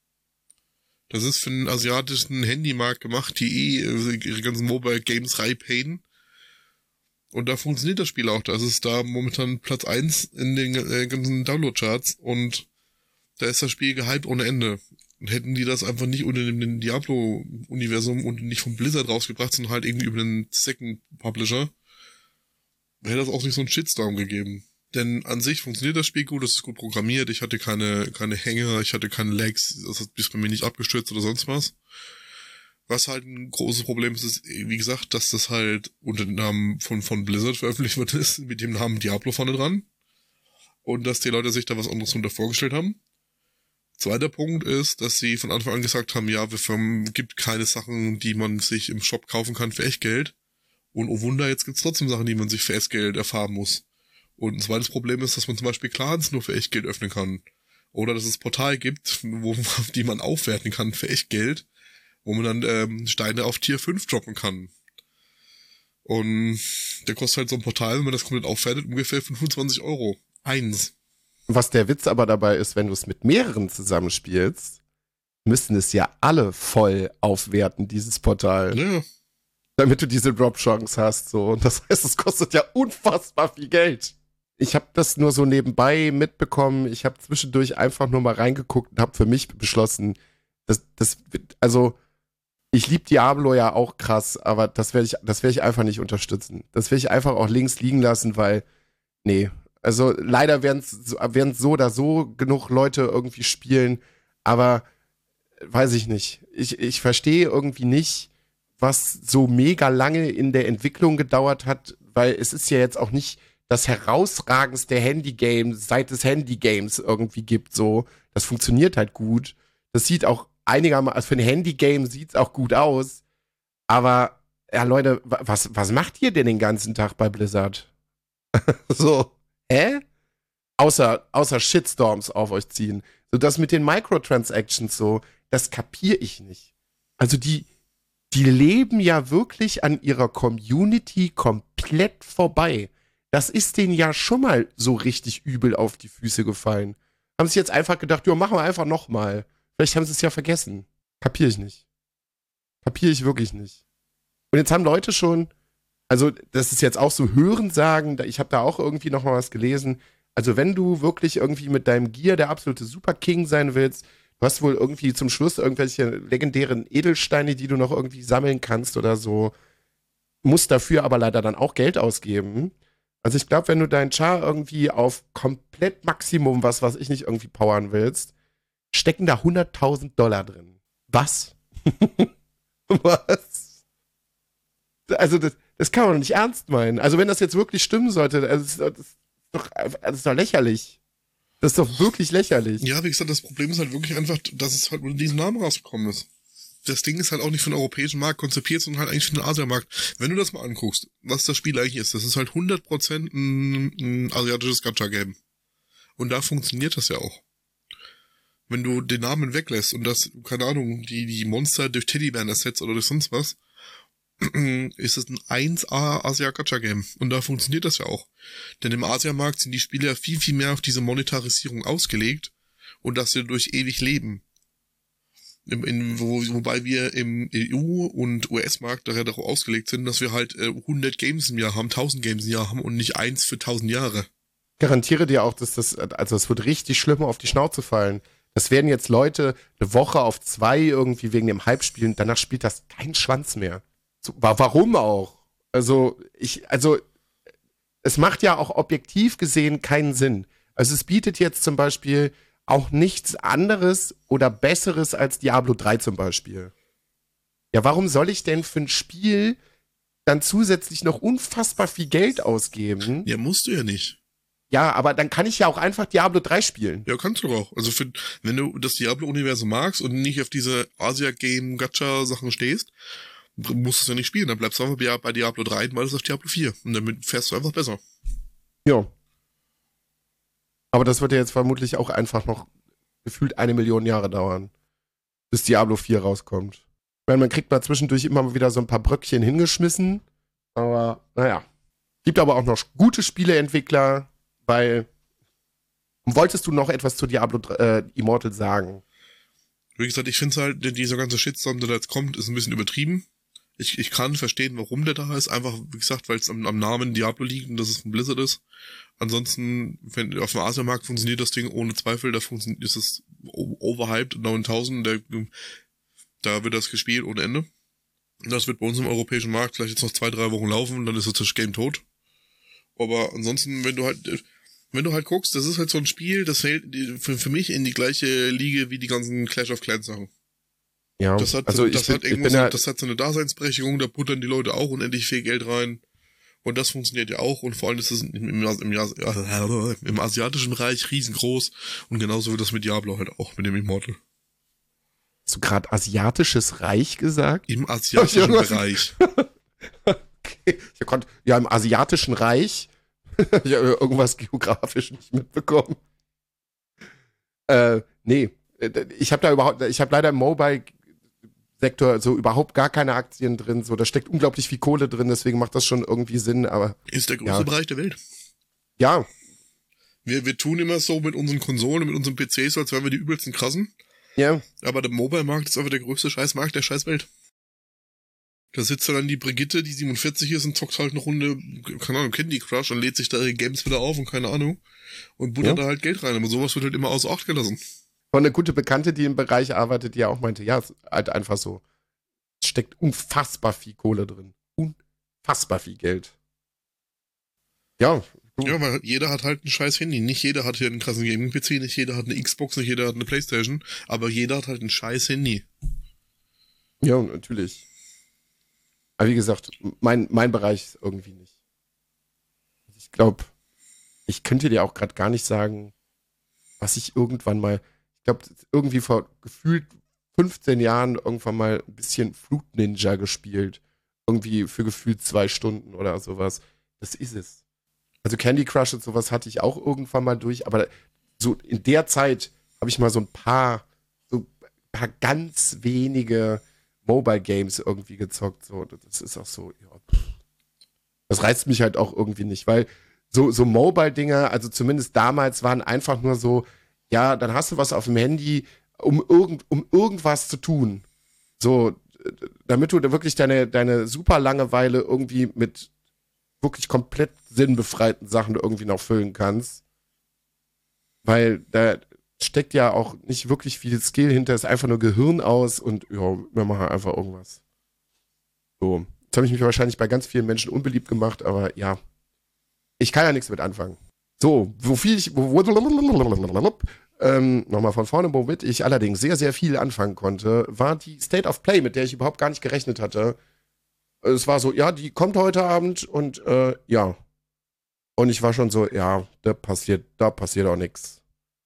S2: Das ist für den asiatischen Handymarkt gemacht, die ihre ganzen Mobile-Games reinpayen. Und da funktioniert das Spiel auch. Das ist da momentan Platz 1 in den ganzen Download-Charts und da ist das Spiel gehypt ohne Ende. Und hätten die das einfach nicht unter dem Diablo-Universum und nicht vom Blizzard rausgebracht, sondern halt irgendwie über den Second Publisher, hätte das auch nicht so einen Shitstorm gegeben. Denn an sich funktioniert das Spiel gut, es ist gut programmiert, ich hatte keine Hänger, ich hatte keine Lags, das hat bis bei mir nicht abgestürzt oder sonst was. Was halt ein großes Problem ist, wie gesagt, dass das halt unter dem Namen von Blizzard veröffentlicht wird, ist mit dem Namen Diablo vorne dran. Und dass die Leute sich da was anderes drunter vorgestellt haben. Zweiter Punkt ist, dass sie von Anfang an gesagt haben, ja, gibt keine Sachen, die man sich im Shop kaufen kann für Echtgeld. Und oh Wunder, jetzt gibt's trotzdem Sachen, die man sich für Echtgeld erfahren muss. Und ein zweites Problem ist, dass man zum Beispiel Clans nur für Echtgeld öffnen kann. Oder dass es Portal gibt, die man aufwerten kann für Echtgeld, wo man dann Steine auf Tier 5 droppen kann. Und der kostet halt so ein Portal, wenn man das komplett aufwertet, ungefähr 25 €. Eins.
S3: Was der Witz aber dabei ist, wenn du es mit mehreren zusammenspielst, müssen es ja alle voll aufwerten, dieses Portal.
S2: Ja.
S3: Damit du diese Drop-Chance hast. So. Und das heißt, es kostet ja unfassbar viel Geld. Ich habe das nur so nebenbei mitbekommen. Ich habe zwischendurch einfach nur mal reingeguckt und habe für mich beschlossen, also ich liebe Diablo ja auch krass, aber das werde ich einfach nicht unterstützen. Das werde ich einfach auch links liegen lassen, weil, nee. Also leider werden so oder so genug Leute irgendwie spielen, aber weiß ich nicht. Ich verstehe irgendwie nicht, was so mega lange in der Entwicklung gedauert hat, weil es ist ja jetzt auch nicht das herausragendste Handygame, seit es Handygames irgendwie gibt, so. Das funktioniert halt gut. Das sieht auch einigermaßen, also für ein Handygame sieht's auch gut aus. Aber, ja Leute, was macht ihr denn den ganzen Tag bei Blizzard? So, Außer Shitstorms auf euch ziehen. So, das mit den Microtransactions so, das kapiere ich nicht. Also die leben ja wirklich an ihrer Community komplett vorbei. Das ist denen ja schon mal so richtig übel auf die Füße gefallen. Haben sich jetzt einfach gedacht, ja, machen wir einfach nochmal. Vielleicht haben sie es ja vergessen. Kapiere ich nicht. Kapiere ich wirklich nicht. Und jetzt haben Leute schon, also das ist jetzt auch so Hörensagen, ich habe da auch irgendwie noch mal was gelesen. Also wenn du wirklich irgendwie mit deinem Gear der absolute Super-King sein willst, du hast wohl irgendwie zum Schluss irgendwelche legendären Edelsteine, die du noch irgendwie sammeln kannst oder so, musst dafür aber leider dann auch Geld ausgeben. Also ich glaube, wenn du deinen Char irgendwie auf komplett Maximum, was ich nicht, irgendwie powern willst, stecken da $100.000 drin. Was? Was? Also das kann man doch nicht ernst meinen. Also wenn das jetzt wirklich stimmen sollte, das ist doch lächerlich. Das ist doch wirklich lächerlich.
S2: Ja, wie gesagt, das Problem ist halt wirklich einfach, dass es halt unter diesen Namen rausgekommen ist. Das Ding ist halt auch nicht für den europäischen Markt konzipiert, sondern halt eigentlich für den Asiamarkt. Wenn du das mal anguckst, was das Spiel eigentlich ist, das ist halt 100% ein asiatisches Gacha-Game. Und da funktioniert das ja auch. Wenn du den Namen weglässt und das, keine Ahnung, die Monster durch Teddybären ersetzt oder durch sonst was, ist es ein 1A Asia-Gacha-Game. Und da funktioniert das ja auch. Denn im Asiamarkt sind die Spiele ja viel, viel mehr auf diese Monetarisierung ausgelegt und dass sie durch ewig leben. Wobei wir im EU- und US-Markt daher darauf ausgelegt sind, dass wir halt 100 Games im Jahr haben, 1000 Games im Jahr haben und nicht eins für 1000 Jahre.
S3: Garantiere dir auch, dass es wird richtig schlimm auf die Schnauze fallen. Das werden jetzt Leute eine Woche auf 2 irgendwie wegen dem Hype spielen, danach spielt das kein Schwanz mehr. So, warum auch? Also, es macht ja auch objektiv gesehen keinen Sinn. Also es bietet jetzt zum Beispiel auch nichts anderes oder Besseres als Diablo 3 zum Beispiel. Ja, warum soll ich denn für ein Spiel dann zusätzlich noch unfassbar viel Geld ausgeben?
S2: Ja, musst du ja nicht.
S3: Ja, aber dann kann ich ja auch einfach Diablo 3 spielen.
S2: Ja, kannst du doch auch. Also wenn du das Diablo-Universum magst und nicht auf diese Asia-Game-Gacha-Sachen stehst, musst du es ja nicht spielen. Dann bleibst du einfach bei Diablo 3 und malst auf Diablo 4. Und damit fährst du einfach besser.
S3: Ja. Aber das wird ja jetzt vermutlich auch einfach noch gefühlt 1 Million Jahre dauern, bis Diablo 4 rauskommt. Ich meine, man kriegt mal zwischendurch immer mal wieder so ein paar Bröckchen hingeschmissen. Aber, naja. Gibt aber auch noch gute Spieleentwickler, weil... Wolltest du noch etwas zu Diablo Immortal sagen?
S2: Wie gesagt, ich finde halt, dieser ganze Shitstorm, der da jetzt kommt, ist ein bisschen übertrieben. Ich kann verstehen, warum der da ist. Einfach, wie gesagt, weil es am Namen Diablo liegt und dass es von Blizzard ist. Ansonsten, wenn auf dem Asiamarkt funktioniert das Ding ohne Zweifel, ist es overhyped, 9000, da wird das gespielt ohne Ende. Das wird bei uns im europäischen Markt vielleicht jetzt noch 2-3 Wochen laufen und dann ist das Game tot. Aber ansonsten, wenn du halt guckst, das ist halt so ein Spiel, das fällt für mich in die gleiche Liga wie die ganzen Clash of Clans Sachen.
S3: Ja,
S2: das hat so eine Daseinsberechtigung, da puttern die Leute auch unendlich viel Geld rein. Und das funktioniert ja auch. Und vor allem ist es im asiatischen Bereich riesengroß. Und genauso wird das mit Diablo halt auch, mit dem Immortal.
S3: Hast du gerade asiatisches Reich gesagt?
S2: Im asiatischen Bereich.
S3: Okay. Im asiatischen Reich. Ich habe irgendwas geografisch nicht mitbekommen. Nee. Ich habe leider im Mobile-Sektor so überhaupt gar keine Aktien drin. So, da steckt unglaublich viel Kohle drin, deswegen macht das schon irgendwie Sinn, aber.
S2: Ist der größte Bereich der Welt.
S3: Ja.
S2: Wir tun immer so mit unseren Konsolen und mit unseren PCs, als wären wir die übelsten krassen.
S3: Ja.
S2: Aber der Mobile-Markt ist einfach der größte Scheißmarkt der Scheißwelt. Da sitzt dann die Brigitte, die 47 ist und zockt halt eine Runde, keine Ahnung, Candy Crush und lädt sich da ihre Games wieder auf und keine Ahnung. Und buttert da halt Geld rein. Aber sowas wird halt immer außer Acht gelassen.
S3: Von eine gute Bekannte, die im Bereich arbeitet, die auch meinte, ja, halt einfach so. Es steckt unfassbar viel Kohle drin. Unfassbar viel Geld. Ja.
S2: Ja, weil jeder hat halt ein scheiß Handy. Nicht jeder hat hier einen krassen Gaming-PC, nicht jeder hat eine Xbox, nicht jeder hat eine Playstation, aber jeder hat halt ein scheiß Handy.
S3: Ja, natürlich. Aber wie gesagt, mein Bereich ist irgendwie nicht. Ich glaube, ich könnte dir auch gerade gar nicht sagen, was ich irgendwann mal, ich glaube, irgendwie vor gefühlt 15 Jahren irgendwann mal ein bisschen Fruit Ninja gespielt. Irgendwie für gefühlt 2 Stunden oder sowas. Das ist es. Also Candy Crush und sowas hatte ich auch irgendwann mal durch, aber so in der Zeit habe ich mal so ein paar ganz wenige Mobile Games irgendwie gezockt. So, das ist auch so, ja. Das reizt mich halt auch irgendwie nicht, weil so Mobile-Dinger, also zumindest damals, waren einfach nur so, ja, dann hast du was auf dem Handy, um irgendwas zu tun. So, damit du da wirklich deine super Langeweile irgendwie mit wirklich komplett sinnbefreiten Sachen irgendwie noch füllen kannst. Weil da steckt ja auch nicht wirklich viel Skill hinter, ist einfach nur Gehirn aus und ja, wir machen einfach irgendwas. So. Jetzt habe ich mich wahrscheinlich bei ganz vielen Menschen unbeliebt gemacht, aber ja. Ich kann ja nichts mit anfangen. So, nochmal von vorne, womit ich allerdings sehr, sehr viel anfangen konnte, war die State of Play, mit der ich überhaupt gar nicht gerechnet hatte. Es war so, ja, die kommt heute Abend und ja. Und ich war schon so, ja, da passiert auch nichts.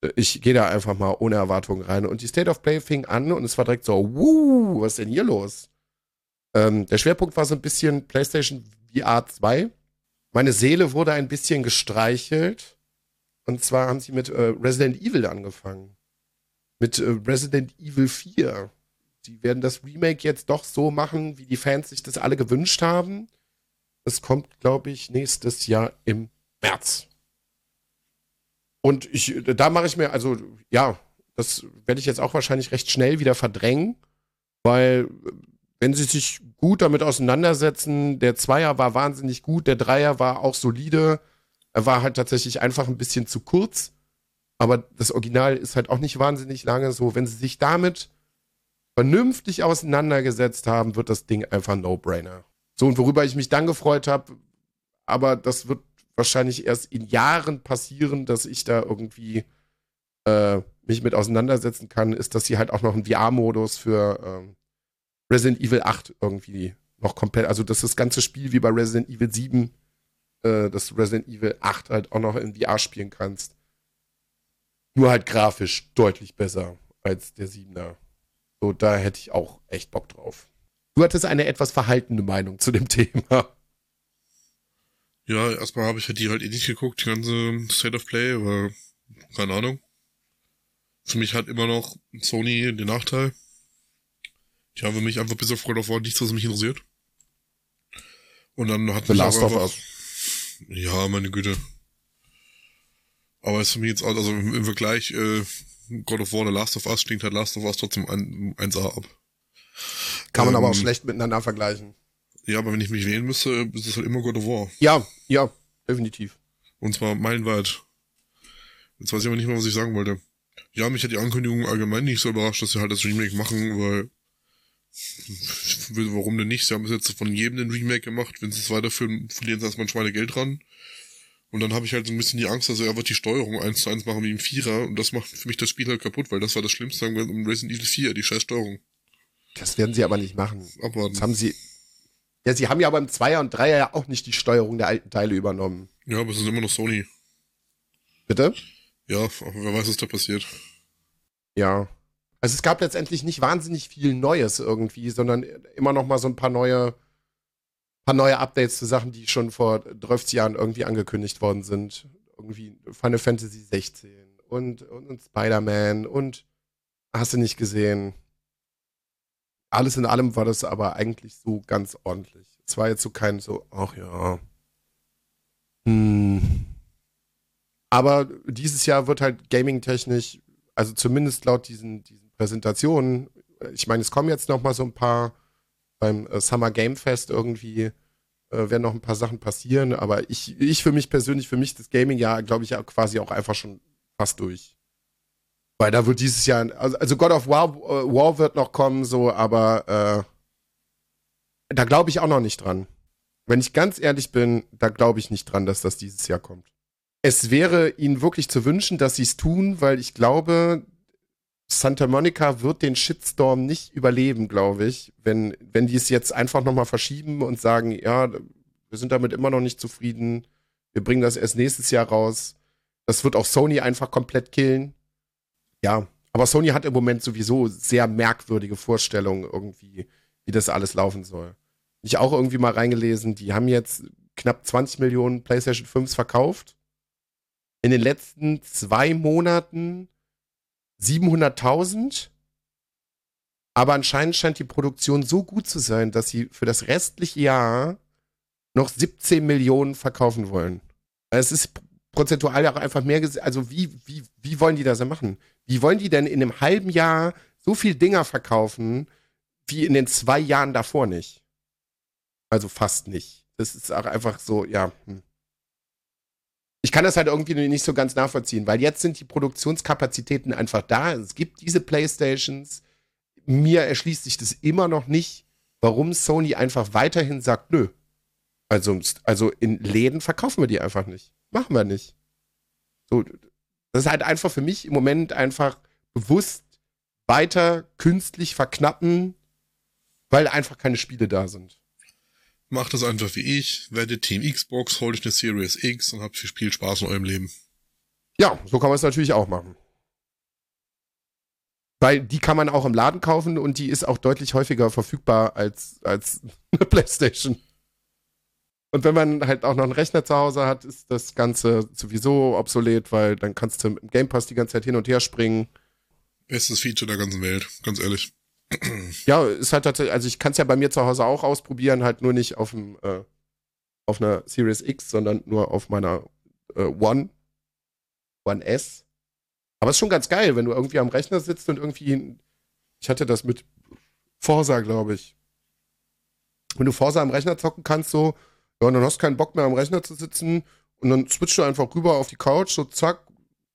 S3: ich gehe da einfach mal ohne Erwartungen rein. Und die State of Play fing an und es war direkt so, was ist denn hier los? Der Schwerpunkt war so ein bisschen PlayStation VR 2. Meine Seele wurde ein bisschen gestreichelt. Und zwar haben sie mit Resident Evil angefangen. Mit Resident Evil 4. Die werden das Remake jetzt doch so machen, wie die Fans sich das alle gewünscht haben. Es kommt, glaube ich, nächstes Jahr im März. Und da mache ich mir, also ja, das werde ich jetzt auch wahrscheinlich recht schnell wieder verdrängen, weil wenn sie sich gut damit auseinandersetzen, der Zweier war wahnsinnig gut, der Dreier war auch solide, er war halt tatsächlich einfach ein bisschen zu kurz, aber das Original ist halt auch nicht wahnsinnig lange so. Wenn sie sich damit vernünftig auseinandergesetzt haben, wird das Ding einfach ein No-Brainer. So, und worüber ich mich dann gefreut habe, aber das wird wahrscheinlich erst in Jahren passieren, dass ich da irgendwie mich mit auseinandersetzen kann, ist, dass sie halt auch noch einen VR-Modus für Resident Evil 8 irgendwie noch komplett, also dass das ganze Spiel wie bei Resident Evil 7, dass du Resident Evil 8 halt auch noch in VR spielen kannst. Nur halt grafisch deutlich besser als der 7er. So, da hätte ich auch echt Bock drauf. Du hattest eine etwas verhaltene Meinung zu dem Thema.
S2: Ja, erstmal habe ich die halt nicht geguckt, die ganze State of Play, aber keine Ahnung. Für mich hat immer noch Sony den Nachteil. Die haben für mich einfach bis auf God of War nichts, was mich interessiert. Und dann hat
S3: The
S2: mich
S3: Last
S2: auch
S3: of
S2: einfach,
S3: Us.
S2: ja, meine Güte. Aber ist für mich jetzt auch, also im Vergleich, God of War, The Last of Us stinkt halt Last of Us trotzdem 1A ab.
S3: Kann man aber auch schlecht miteinander vergleichen.
S2: Ja, aber wenn ich mich wählen müsste, ist es halt immer God of War.
S3: Ja, definitiv.
S2: Und zwar meilenweit. Jetzt weiß ich aber nicht mehr, was ich sagen wollte. Ja, mich hat die Ankündigung allgemein nicht so überrascht, dass sie halt das Remake machen, weil warum denn nicht? Sie haben bis jetzt von jedem ein Remake gemacht. Wenn sie es weiterführen, verlieren sie erstmal ein Schweinegeld dran. Und dann habe ich halt so ein bisschen die Angst, dass sie einfach die Steuerung 1:1 machen wie im Vierer. Und das macht für mich das Spiel halt kaputt, weil das war das Schlimmste um Resident Evil 4, die scheiß Steuerung.
S3: Das werden sie aber nicht machen.
S2: Abwarten.
S3: Das haben sie. Ja, sie haben ja beim Zweier und Dreier ja auch nicht die Steuerung der alten Teile übernommen.
S2: Ja, aber es ist immer noch Sony.
S3: Bitte?
S2: Ja, aber wer weiß, was da passiert.
S3: Ja. Also es gab letztendlich nicht wahnsinnig viel Neues irgendwie, sondern immer noch mal so ein paar neue Updates zu Sachen, die schon vor 12 Jahren irgendwie angekündigt worden sind. Irgendwie Final Fantasy 16 und Spider-Man und hast du nicht gesehen. Alles in allem war das aber eigentlich so ganz ordentlich. Es war jetzt so kein so, ach ja. Aber dieses Jahr wird halt gaming-technisch, also zumindest laut diesen Präsentationen, ich meine, es kommen jetzt noch mal so ein paar beim Summer Game Fest irgendwie, werden noch ein paar Sachen passieren, aber ich für mich persönlich, für mich das Gaming-Jahr, glaube ich, ja quasi auch einfach schon fast durch. Weil da wird dieses Jahr, also God of War wird noch kommen, so, aber da glaube ich auch noch nicht dran. Wenn ich ganz ehrlich bin, da glaube ich nicht dran, dass das dieses Jahr kommt. Es wäre ihnen wirklich zu wünschen, dass sie es tun, weil ich glaube, Santa Monica wird den Shitstorm nicht überleben, glaube ich, wenn die es jetzt einfach nochmal verschieben und sagen, ja, wir sind damit immer noch nicht zufrieden, wir bringen das erst nächstes Jahr raus. Das wird auch Sony einfach komplett killen. Ja, aber Sony hat im Moment sowieso sehr merkwürdige Vorstellungen irgendwie, wie das alles laufen soll. Ich auch irgendwie mal reingelesen, die haben jetzt knapp 20 Millionen PlayStation 5s verkauft. In den letzten 2 Monaten 700.000. Aber anscheinend scheint die Produktion so gut zu sein, dass sie für das restliche Jahr noch 17 Millionen verkaufen wollen. Es ist prozentual ja auch einfach mehr, also wie wollen die das denn machen? Wie wollen die denn in einem halben Jahr so viel Dinger verkaufen, wie in den 2 Jahren davor nicht? Also fast nicht. Das ist auch einfach so, ja. Ich kann das halt irgendwie nicht so ganz nachvollziehen, weil jetzt sind die Produktionskapazitäten einfach da. Es gibt diese Playstations. Mir erschließt sich das immer noch nicht, warum Sony einfach weiterhin sagt, nö. Also in Läden verkaufen wir die einfach nicht. Machen wir nicht. So, das ist halt einfach für mich im Moment einfach bewusst weiter künstlich verknappen, weil einfach keine Spiele da sind.
S2: Macht das einfach wie ich, werdet Team Xbox, holt euch eine Series X und habt viel Spaß in eurem Leben.
S3: Ja, so kann man es natürlich auch machen. Weil die kann man auch im Laden kaufen und die ist auch deutlich häufiger verfügbar als eine PlayStation. Und wenn man halt auch noch einen Rechner zu Hause hat, ist das Ganze sowieso obsolet, weil dann kannst du im Game Pass die ganze Zeit hin und her springen.
S2: Bestes Feature der ganzen Welt, ganz ehrlich.
S3: Ja, ist halt tatsächlich, also ich kann es ja bei mir zu Hause auch ausprobieren, halt nur nicht auf einer Series X, sondern nur auf meiner One S. Aber es ist schon ganz geil, wenn du irgendwie am Rechner sitzt und irgendwie, ich hatte das mit Forza, glaube ich. Wenn du Forza am Rechner zocken kannst, so, ja, und dann hast du keinen Bock mehr am Rechner zu sitzen und dann switchst du einfach rüber auf die Couch, so zack,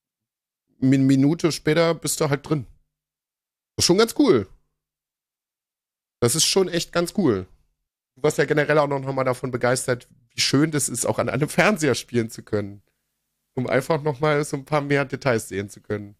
S3: Minute später bist du halt drin. Das ist schon ganz cool. Das ist schon echt ganz cool. Du warst ja generell auch noch mal davon begeistert, wie schön das ist, auch an einem Fernseher spielen zu können. Um einfach noch mal so ein paar mehr Details sehen zu können.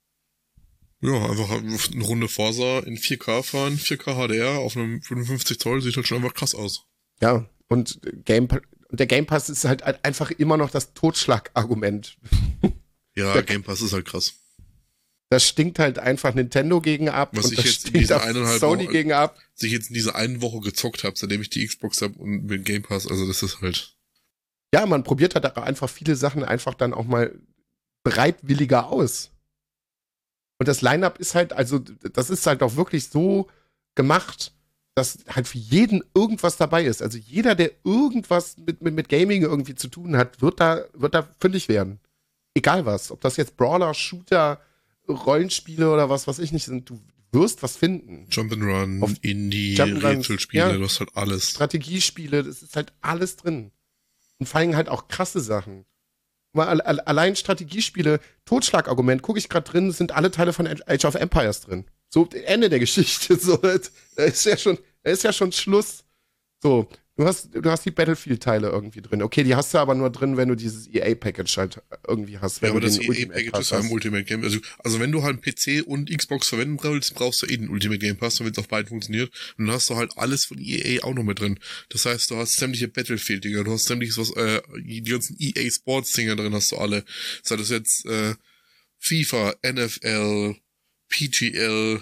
S2: Ja, einfach eine Runde Forza in 4K fahren, 4K HDR auf einem 55 Zoll, sieht halt schon einfach krass aus.
S3: Ja, und der Game Pass ist halt einfach immer noch das Totschlagargument.
S2: Ja, Game Pass ist halt krass.
S3: Das stinkt halt einfach Nintendo gegen ab
S2: Was
S3: und
S2: ich
S3: das
S2: jetzt in
S3: stinkt
S2: dieser
S3: auch
S2: eineinhalb
S3: Sony
S2: Woche,
S3: gegen ab.
S2: was ich jetzt in dieser einen Woche gezockt habe, seitdem ich die Xbox habe und mit Game Pass, also das ist halt...
S3: Ja, man probiert halt auch einfach viele Sachen einfach dann auch mal bereitwilliger aus. Und das Line-Up ist halt, also das ist halt auch wirklich so gemacht, dass halt für jeden irgendwas dabei ist. Also jeder, der irgendwas mit Gaming irgendwie zu tun hat, wird da fündig werden. Egal was. Ob das jetzt Brawler, Shooter, Rollenspiele oder was weiß ich nicht sind, du wirst was finden.
S2: Jump'n'Run, Indie,
S3: Jump'n'Runs,
S2: Rätselspiele,
S3: ja.
S2: das ist halt alles.
S3: Strategiespiele, das ist halt alles drin. Und vor allem halt auch krasse Sachen. Mal allein Strategiespiele, Totschlagargument, gucke ich gerade drin, sind alle Teile von Age of Empires drin. So, Ende der Geschichte. So, da ist ja schon Schluss. So, du hast die Battlefield-Teile irgendwie drin. Okay, die hast du aber nur drin, wenn du dieses EA-Package halt irgendwie hast.
S2: Ja, aber das EA-Package ist ja im Ultimate Game. Also wenn du halt PC und Xbox verwenden willst, brauchst du den Ultimate Game Pass, damit es auf beiden funktioniert. Und dann hast du halt alles von EA auch noch mit drin. Das heißt, du hast sämtliche Battlefield-Dinger, du hast sämtliches, die ganzen EA Sports-Dinger drin hast du alle. Sei das jetzt FIFA, NFL, PGL,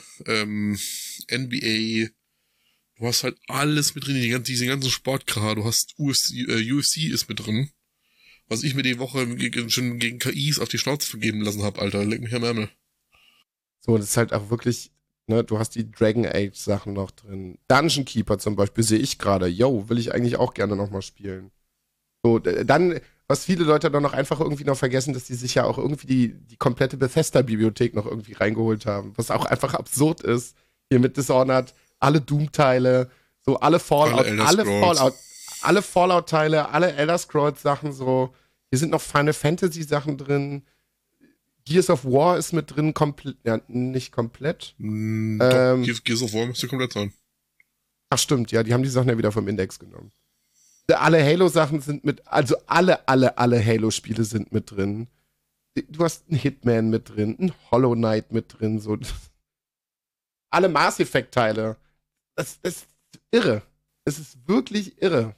S2: NBA. Du hast halt alles mit drin, diese ganzen Sportkram. Du hast UFC ist mit drin. Was ich mir die Woche schon gegen KIs auf die Schnauze vergeben lassen habe, Alter. Leck mich am Ärmel.
S3: So, das ist halt auch wirklich, ne, du hast die Dragon Age Sachen noch drin. Dungeon Keeper zum Beispiel sehe ich gerade. Yo, will ich eigentlich auch gerne nochmal spielen. So, dann, was viele Leute dann noch einfach irgendwie noch vergessen, dass die sich ja auch irgendwie die komplette Bethesda-Bibliothek noch irgendwie reingeholt haben. Was auch einfach absurd ist. Hier mit Dishonored, alle Doom-Teile, so alle Fallout, alle Fallout-Teile, alle Elder Scrolls-Sachen so. Hier sind noch Final Fantasy-Sachen drin. Gears of War ist mit drin, nicht komplett.
S2: Doch, Gears of War müsste komplett sein.
S3: Ach stimmt, ja, die haben die Sachen ja wieder vom Index genommen. Alle Halo-Sachen sind mit, also alle Halo-Spiele sind mit drin. Du hast einen Hitman mit drin, einen Hollow Knight mit drin, so. Alle Mass Effect-Teile. Das ist irre. Es ist wirklich irre.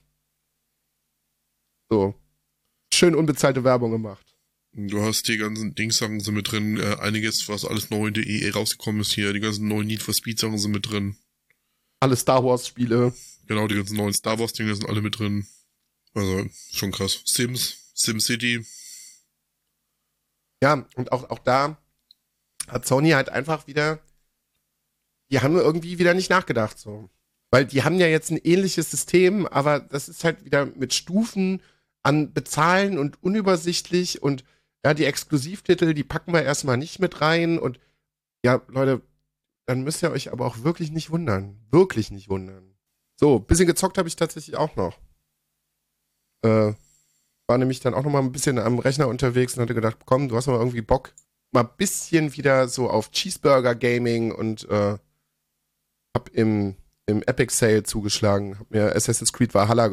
S3: So. Schön unbezahlte Werbung gemacht.
S2: Du hast die ganzen Dings-Sachen sind mit drin, einiges, was alles neu in der EA rausgekommen ist hier, die ganzen neuen Need for Speed-Sachen sind mit drin.
S3: Alle Star Wars-Spiele.
S2: Genau, die ganzen neuen Star Wars-Dinge sind alle mit drin. Also, schon krass. SimCity.
S3: Ja, und auch da hat Sony halt einfach wieder, die haben irgendwie wieder nicht nachgedacht, so. Weil die haben ja jetzt ein ähnliches System, aber das ist halt wieder mit Stufen an Bezahlen und unübersichtlich und ja, die Exklusivtitel, die packen wir erstmal nicht mit rein und ja, Leute, dann müsst ihr euch aber auch wirklich nicht wundern. Wirklich nicht wundern. So, bisschen gezockt habe ich tatsächlich auch noch. War nämlich dann auch noch mal ein bisschen am Rechner unterwegs und hatte gedacht, komm, du hast mal irgendwie Bock, mal ein bisschen wieder so auf Cheeseburger-Gaming und hab im Epic Sale zugeschlagen, hab mir Assassin's Creed Valhalla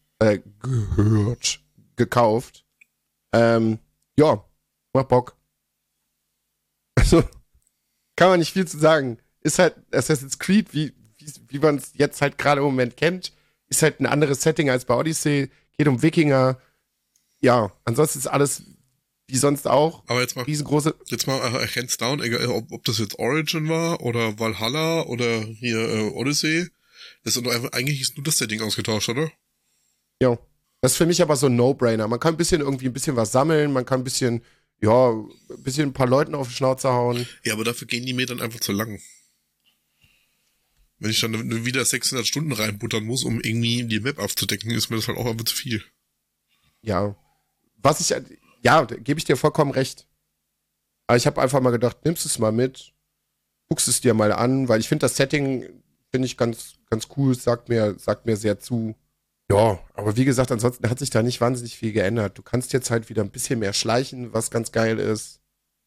S3: gekauft. Ja, macht Bock. Also, kann man nicht viel zu sagen. Ist halt Assassin's Creed, wie man es jetzt halt gerade im Moment kennt, ist halt ein anderes Setting als bei Odyssey, geht um Wikinger. Ja, ansonsten ist alles wie sonst auch.
S2: Aber jetzt mal hands down, egal ob das jetzt Origin war oder Valhalla oder hier Odyssey, das ist doch eigentlich ist nur das Setting ausgetauscht, oder?
S3: Ja. Das ist für mich aber so ein No-Brainer. Man kann ein bisschen was sammeln, man kann ein paar Leuten auf die Schnauze hauen.
S2: Ja, aber dafür gehen die mir dann einfach zu lang. Wenn ich dann wieder 600 Stunden reinbuttern muss, um irgendwie die Map aufzudecken, ist mir das halt auch einfach zu viel.
S3: Ja. Da gebe ich dir vollkommen recht. Aber ich habe einfach mal gedacht, nimmst es mal mit, guckst es dir mal an, weil ich finde das Setting, finde ich ganz, ganz cool, sagt mir sehr zu. Ja, aber wie gesagt, ansonsten hat sich da nicht wahnsinnig viel geändert. Du kannst jetzt halt wieder ein bisschen mehr schleichen, was ganz geil ist.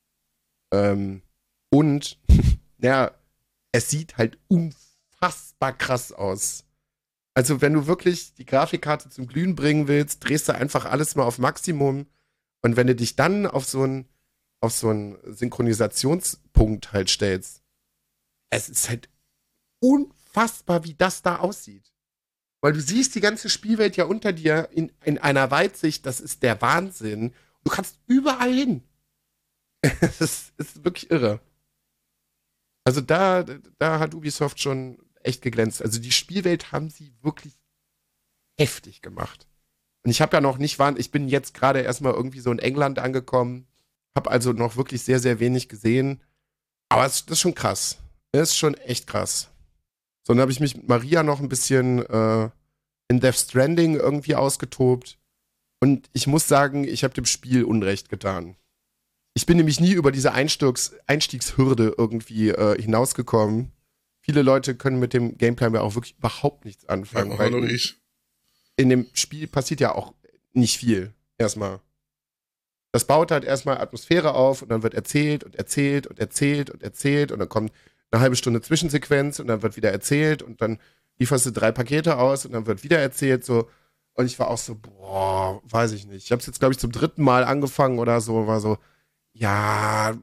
S3: Und, ja, es sieht halt unfassbar krass aus. Also, wenn du wirklich die Grafikkarte zum Glühen bringen willst, drehst du einfach alles mal auf Maximum. Und wenn du dich dann auf so einen Synchronisationspunkt halt stellst, es ist halt unfassbar, wie das da aussieht. Weil du siehst die ganze Spielwelt ja unter dir in einer Weitsicht, das ist der Wahnsinn. Du kannst überall hin. Es ist wirklich irre. Also da hat Ubisoft schon echt geglänzt. Also die Spielwelt haben sie wirklich heftig gemacht. Und ich habe ja noch nicht, ich bin jetzt gerade erstmal irgendwie so in England angekommen, habe also noch wirklich sehr, sehr wenig gesehen. Aber das ist schon krass. Das ist schon echt krass. So, dann habe ich mich mit Maria noch ein bisschen in Death Stranding irgendwie ausgetobt. Und ich muss sagen, ich habe dem Spiel Unrecht getan. Ich bin nämlich nie über diese Einstiegshürde irgendwie hinausgekommen. Viele Leute können mit dem Gameplay mir auch wirklich überhaupt nichts anfangen.
S2: Ja,
S3: weil
S2: ich.
S3: In dem Spiel passiert ja auch nicht viel. Erstmal. Das baut halt erstmal Atmosphäre auf und dann wird erzählt und erzählt und erzählt und erzählt und dann kommt eine halbe Stunde Zwischensequenz und dann wird wieder erzählt und dann lieferst du 3 Pakete aus und dann wird wieder erzählt, so. Und ich war auch so, weiß ich nicht. Ich habe es jetzt, glaube ich, zum 3. Mal angefangen oder so, war so, ja,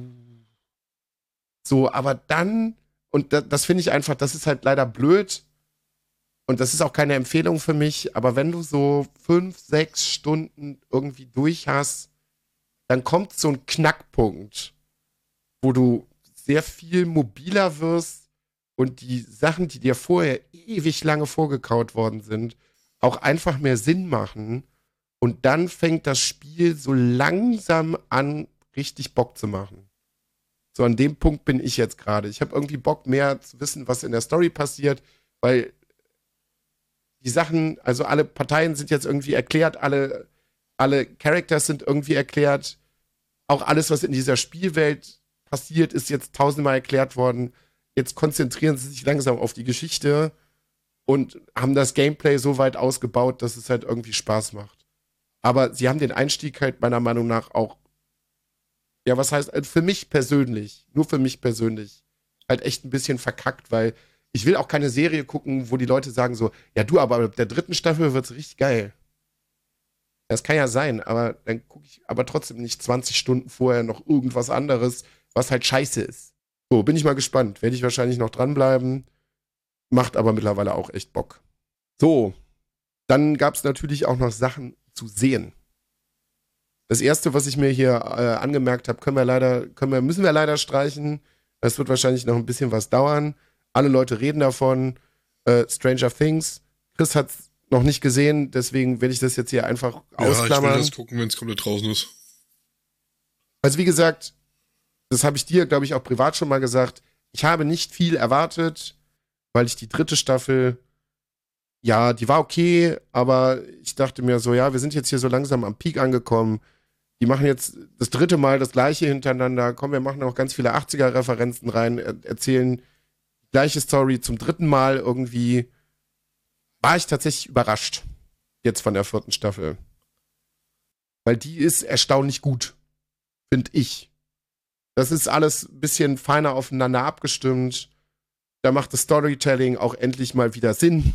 S3: so, aber dann, und das finde ich einfach, das ist halt leider blöd und das ist auch keine Empfehlung für mich, aber wenn du so 5, 6 Stunden irgendwie durch hast, dann kommt so ein Knackpunkt, wo du sehr viel mobiler wirst und die Sachen, die dir vorher ewig lange vorgekaut worden sind, auch einfach mehr Sinn machen. Und dann fängt das Spiel so langsam an, richtig Bock zu machen. So, an dem Punkt bin ich jetzt gerade. Ich habe irgendwie Bock, mehr zu wissen, was in der Story passiert, weil die Sachen, also alle Parteien sind jetzt irgendwie erklärt, alle Characters sind irgendwie erklärt. Auch alles, was in dieser Spielwelt passiert, ist jetzt 1000-mal erklärt worden. Jetzt konzentrieren sie sich langsam auf die Geschichte und haben das Gameplay so weit ausgebaut, dass es halt irgendwie Spaß macht. Aber sie haben den Einstieg halt meiner Meinung nach auch, ja, was heißt, für mich persönlich, nur für mich persönlich, halt echt ein bisschen verkackt, weil ich will auch keine Serie gucken, wo die Leute sagen so, ja du, aber ab der 3. Staffel wird's richtig geil. Das kann ja sein, aber dann gucke ich aber trotzdem nicht 20 Stunden vorher noch irgendwas anderes, was halt scheiße ist. So, bin ich mal gespannt. Werde ich wahrscheinlich noch dranbleiben. Macht aber mittlerweile auch echt Bock. So, dann gab es natürlich auch noch Sachen zu sehen. Das erste, was ich mir hier angemerkt habe, müssen wir leider streichen. Das wird wahrscheinlich noch ein bisschen was dauern. Alle Leute reden davon. Stranger Things. Chris hat's noch nicht gesehen, deswegen werde ich das jetzt hier einfach ausklammern.
S2: Ich will das gucken, wenn es komplett draußen ist.
S3: Also wie gesagt, das habe ich dir, glaube ich, auch privat schon mal gesagt. Ich habe nicht viel erwartet, weil ich die 3. Staffel, ja, die war okay, aber ich dachte mir so, ja, wir sind jetzt hier so langsam am Peak angekommen. Die machen jetzt das 3. Mal das Gleiche hintereinander. Komm, wir machen auch ganz viele 80er-Referenzen rein, erzählen die gleiche Story zum 3. Mal irgendwie. War ich tatsächlich überrascht jetzt von der 4. Staffel. Weil die ist erstaunlich gut, finde ich. Das ist alles ein bisschen feiner aufeinander abgestimmt. Da macht das Storytelling auch endlich mal wieder Sinn.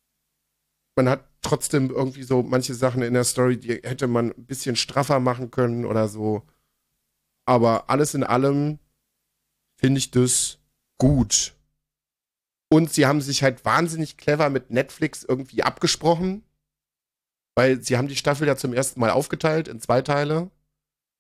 S3: Man hat trotzdem irgendwie so manche Sachen in der Story, die hätte man ein bisschen straffer machen können oder so. Aber alles in allem finde ich das gut. Und sie haben sich halt wahnsinnig clever mit Netflix irgendwie abgesprochen, weil sie haben die Staffel ja zum ersten Mal aufgeteilt in 2 Teile.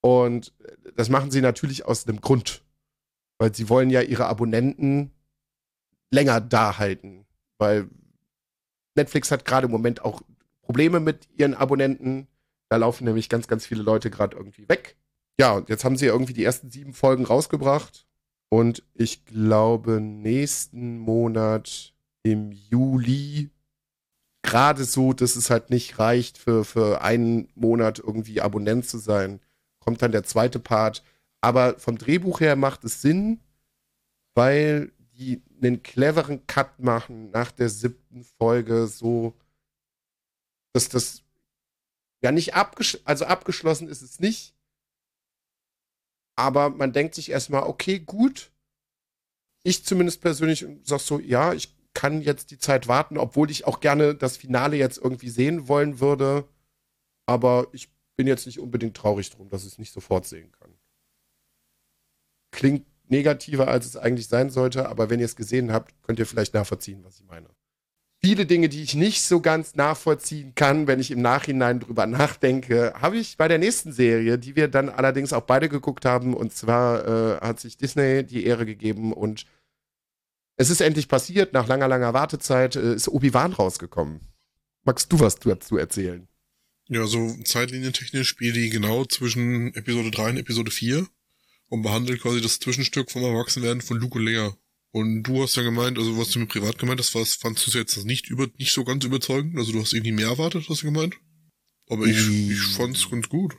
S3: Und das machen sie natürlich aus einem Grund. Weil sie wollen ja ihre Abonnenten länger da halten. Weil Netflix hat gerade im Moment auch Probleme mit ihren Abonnenten. Da laufen nämlich ganz, ganz viele Leute gerade irgendwie weg. Ja, und jetzt haben sie irgendwie die ersten 7 Folgen rausgebracht. Und ich glaube, nächsten Monat im Juli, gerade so, dass es halt nicht reicht, für einen Monat irgendwie Abonnent zu sein, kommt dann der zweite Part. Aber vom Drehbuch her macht es Sinn, weil die einen cleveren Cut machen nach der 7. Folge, so, dass das ja nicht abgeschlossen ist es nicht. Aber man denkt sich erstmal, okay, gut. Ich zumindest persönlich sag so, ja, ich kann jetzt die Zeit warten, obwohl ich auch gerne das Finale jetzt irgendwie sehen wollen würde. Aber ich bin jetzt nicht unbedingt traurig drum, dass ich es nicht sofort sehen kann. Klingt negativer, als es eigentlich sein sollte, aber wenn ihr es gesehen habt, könnt ihr vielleicht nachvollziehen, was ich meine. Viele Dinge, die ich nicht so ganz nachvollziehen kann, wenn ich im Nachhinein drüber nachdenke, habe ich bei der nächsten Serie, die wir dann allerdings auch beide geguckt haben. Und zwar hat sich Disney die Ehre gegeben und es ist endlich passiert. Nach langer, langer Wartezeit ist Obi-Wan rausgekommen. Magst du was dazu erzählen?
S2: Ja, so zeitlinientechnisch spielt die genau zwischen Episode 3 und Episode 4 und behandelt quasi das Zwischenstück vom Erwachsenwerden von Luke und Leia. Und du hast ja gemeint, also was du mir privat gemeint hast, fandst du jetzt nicht so ganz überzeugend? Also du hast irgendwie mehr erwartet, hast du gemeint? Aber ich fand's ganz gut.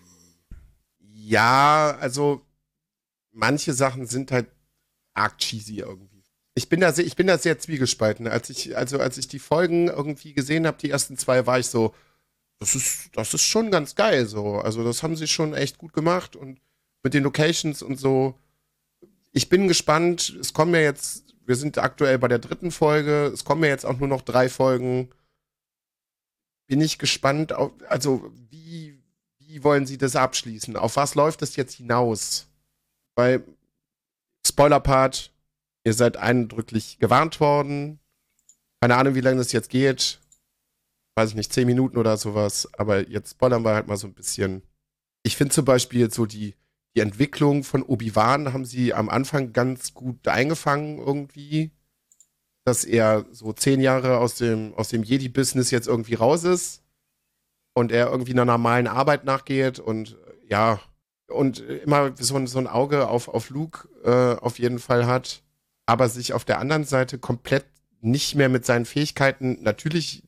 S3: Ja, also manche Sachen sind halt arg cheesy irgendwie. Ich bin da sehr zwiegespalten. Als ich die Folgen irgendwie gesehen habe, die ersten 2, war ich so, das ist schon ganz geil so. Also das haben sie schon echt gut gemacht und mit den Locations und so. Ich bin gespannt. Wir sind aktuell bei der 3. Folge. Es kommen ja jetzt auch nur noch 3 Folgen. Bin ich gespannt also wie wollen sie das abschließen? Auf was läuft das jetzt hinaus? Weil, Spoiler-Part, ihr seid eindrücklich gewarnt worden. Keine Ahnung, wie lange das jetzt geht. Weiß ich nicht, 10 Minuten oder sowas. Aber jetzt spoilern wir halt mal so ein bisschen. Ich finde zum Beispiel so die Entwicklung von Obi-Wan haben sie am Anfang ganz gut eingefangen irgendwie. Dass er so 10 Jahre aus dem Jedi-Business jetzt irgendwie raus ist. Und er irgendwie einer normalen Arbeit nachgeht und ja, und immer so ein Auge auf Luke auf jeden Fall hat, aber sich auf der anderen Seite komplett nicht mehr mit seinen Fähigkeiten, natürlich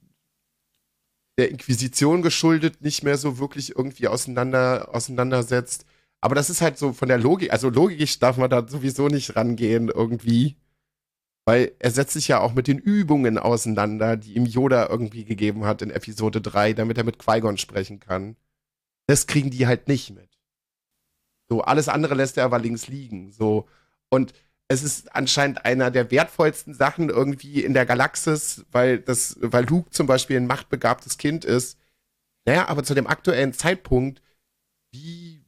S3: der Inquisition geschuldet, nicht mehr so wirklich irgendwie auseinandersetzt. Aber das ist halt so von der Logik, also logisch darf man da sowieso nicht rangehen irgendwie. Weil er setzt sich ja auch mit den Übungen auseinander, die ihm Yoda irgendwie gegeben hat in Episode 3, damit er mit Qui-Gon sprechen kann. Das kriegen die halt nicht mit. So, alles andere lässt er aber links liegen. So. Und es ist anscheinend einer der wertvollsten Sachen irgendwie in der Galaxis, weil Luke zum Beispiel ein machtbegabtes Kind ist. Naja, aber zu dem aktuellen Zeitpunkt, wie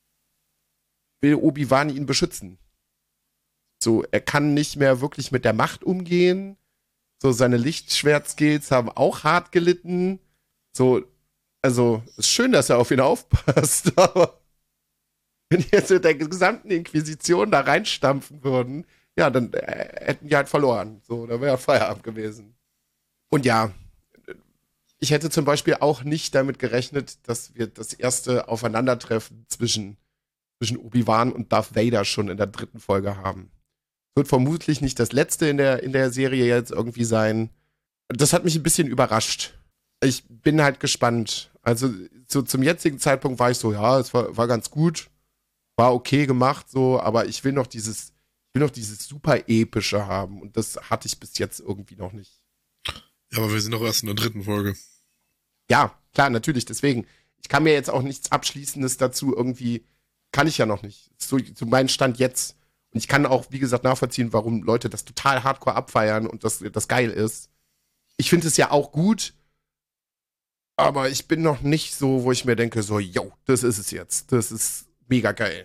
S3: will Obi-Wan ihn beschützen? So, er kann nicht mehr wirklich mit der Macht umgehen. So, seine Lichtschwert-Skills haben auch hart gelitten. So, also, ist schön, dass er auf ihn aufpasst, aber wenn die jetzt mit der gesamten Inquisition da reinstampfen würden, ja, dann hätten die halt verloren. So, dann wäre Feierabend gewesen. Und ja, ich hätte zum Beispiel auch nicht damit gerechnet, dass wir das erste Aufeinandertreffen zwischen Obi-Wan und Darth Vader schon in der 3. Folge haben. Wird vermutlich nicht das letzte in der Serie jetzt irgendwie sein. Das hat mich ein bisschen überrascht. Ich bin halt gespannt. Also so zum jetzigen Zeitpunkt war ich so, ja, es war ganz gut. War okay gemacht, so, aber ich will noch dieses super epische haben. Und das hatte ich bis jetzt irgendwie noch nicht.
S2: Ja, aber wir sind doch erst in der 3. Folge.
S3: Ja, klar, natürlich. Deswegen, ich kann mir jetzt auch nichts Abschließendes dazu irgendwie, kann ich ja noch nicht. So mein Stand jetzt. Und ich kann auch, wie gesagt, nachvollziehen, warum Leute das total hardcore abfeiern und das geil ist. Ich finde es ja auch gut, aber ich bin noch nicht so, wo ich mir denke, so, yo, das ist es jetzt. Das ist mega geil.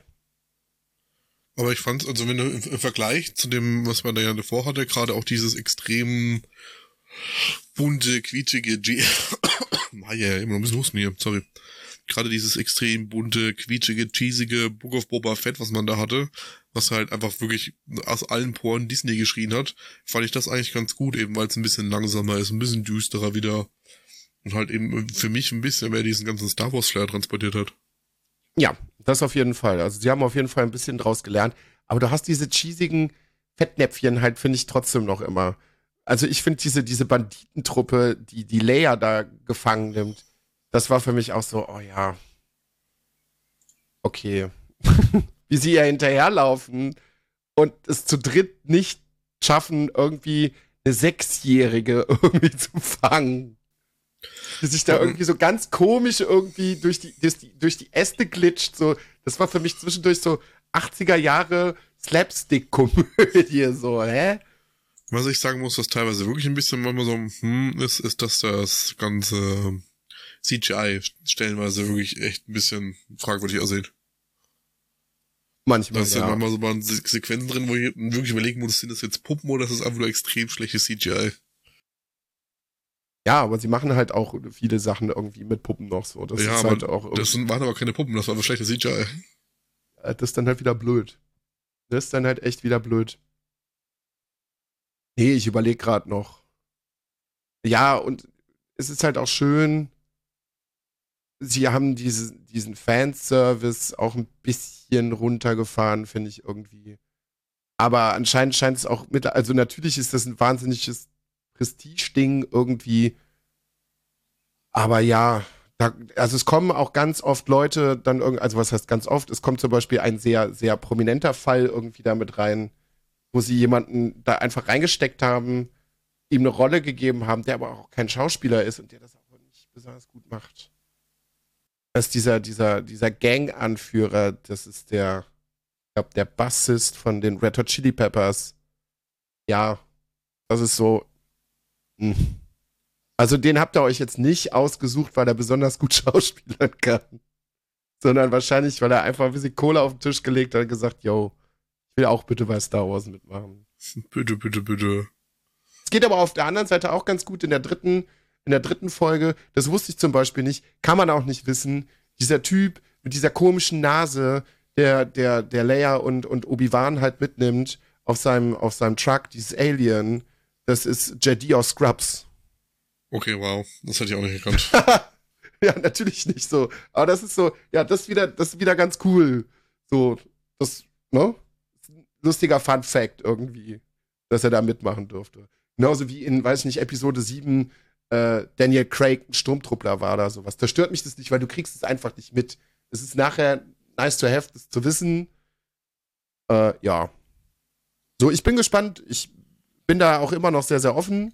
S2: Aber ich fand's, also wenn du im Vergleich zu dem, was man da ja davor hatte, gerade auch dieses extrem bunte, quietschige ja, immer noch ein bisschen husten hier, sorry. gerade dieses extrem bunte, quietschige, cheesige Book of Boba Fett, was man da hatte, was halt einfach wirklich aus allen Poren Disney geschrien hat, fand ich das eigentlich ganz gut, eben weil es ein bisschen langsamer ist, ein bisschen düsterer wieder und halt eben für mich ein bisschen mehr diesen ganzen Star Wars Flair transportiert hat.
S3: Ja, das auf jeden Fall. Also sie haben auf jeden Fall ein bisschen draus gelernt. Aber du hast diese cheesigen Fettnäpfchen halt, finde ich, trotzdem noch immer. Also ich finde diese Banditentruppe, die Leia da gefangen nimmt, das war für mich auch so, oh ja, okay. Wie sie ja hinterherlaufen und es zu dritt nicht schaffen, irgendwie eine Sechsjährige irgendwie zu fangen. Die sich da irgendwie so ganz komisch irgendwie durch die Äste glitscht. So, das war für mich zwischendurch so 80er Jahre Slapstick-Komödie, so, hä?
S2: Was ich sagen muss, was teilweise wirklich ein bisschen manchmal so ist, dass das ganze CGI stellenweise wirklich echt ein bisschen fragwürdig aussieht.
S3: Manchmal,
S2: Da sind manchmal so mal Sequenzen drin, wo ich wirklich überlegen muss, sind das jetzt Puppen oder ist das einfach nur extrem schlechtes CGI?
S3: Ja, aber sie machen halt auch viele Sachen irgendwie mit Puppen noch so. Das
S2: ja,
S3: ist halt auch
S2: das waren aber keine Puppen, das war aber schlechtes CGI.
S3: Das ist dann halt wieder blöd. Das ist dann halt echt wieder blöd. Nee, ich überlege gerade noch. Ja, und es ist halt auch schön, sie haben diesen Fanservice auch ein bisschen runtergefahren, finde ich irgendwie. Aber anscheinend scheint es auch also natürlich ist das ein wahnsinniges Prestige-Ding irgendwie. Aber ja, also es kommen auch ganz oft Leute dann irgendwie, also was heißt ganz oft? Es kommt zum Beispiel ein sehr, sehr prominenter Fall irgendwie da mit rein, wo sie jemanden da einfach reingesteckt haben, ihm eine Rolle gegeben haben, der aber auch kein Schauspieler ist und der das auch nicht besonders gut macht. Das ist dieser Gang-Anführer, das ist ich glaube, der Bassist von den Red Hot Chili Peppers. Ja, das ist so. Also den habt ihr euch jetzt nicht ausgesucht, weil er besonders gut schauspielern kann, sondern wahrscheinlich, weil er einfach ein bisschen Kohle auf den Tisch gelegt hat und gesagt, yo, ich will auch bitte bei Star Wars mitmachen.
S2: Bitte, bitte, bitte.
S3: Es geht aber auf der anderen Seite auch ganz gut in der dritten Folge. Das wusste ich zum Beispiel nicht, kann man auch nicht wissen. Dieser Typ mit dieser komischen Nase, der Leia und Obi-Wan halt mitnimmt auf seinem Truck, dieses Alien, das ist Jedi aus Scrubs.
S2: Okay, wow. Das hätte ich auch nicht gekannt.
S3: Ja, natürlich nicht so. Aber das ist so, ja, das ist wieder ganz cool. So, das, ne? Lustiger Fun-Fact irgendwie, dass er da mitmachen durfte. Genauso wie in, weiß ich nicht, Episode 7 Daniel Craig ein Sturmtruppler war oder sowas. Da stört mich das nicht, weil du kriegst es einfach nicht mit. Es ist nachher nice to have, das zu wissen. Ja. So, ich bin gespannt. Ich bin da auch immer noch sehr, sehr offen.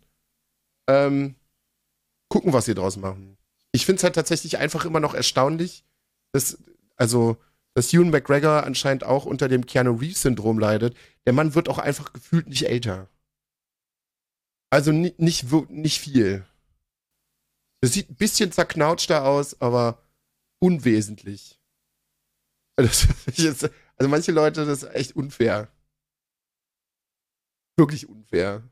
S3: Gucken, was sie draus machen. Ich finde es halt tatsächlich einfach immer noch erstaunlich, dass Ewan McGregor anscheinend auch unter dem Keanu Reeves-Syndrom leidet. Der Mann wird auch einfach gefühlt nicht älter. Also nicht viel. Das sieht ein bisschen zerknautschter aus, aber unwesentlich. Also manche Leute, das ist echt unfair. Wirklich unfair.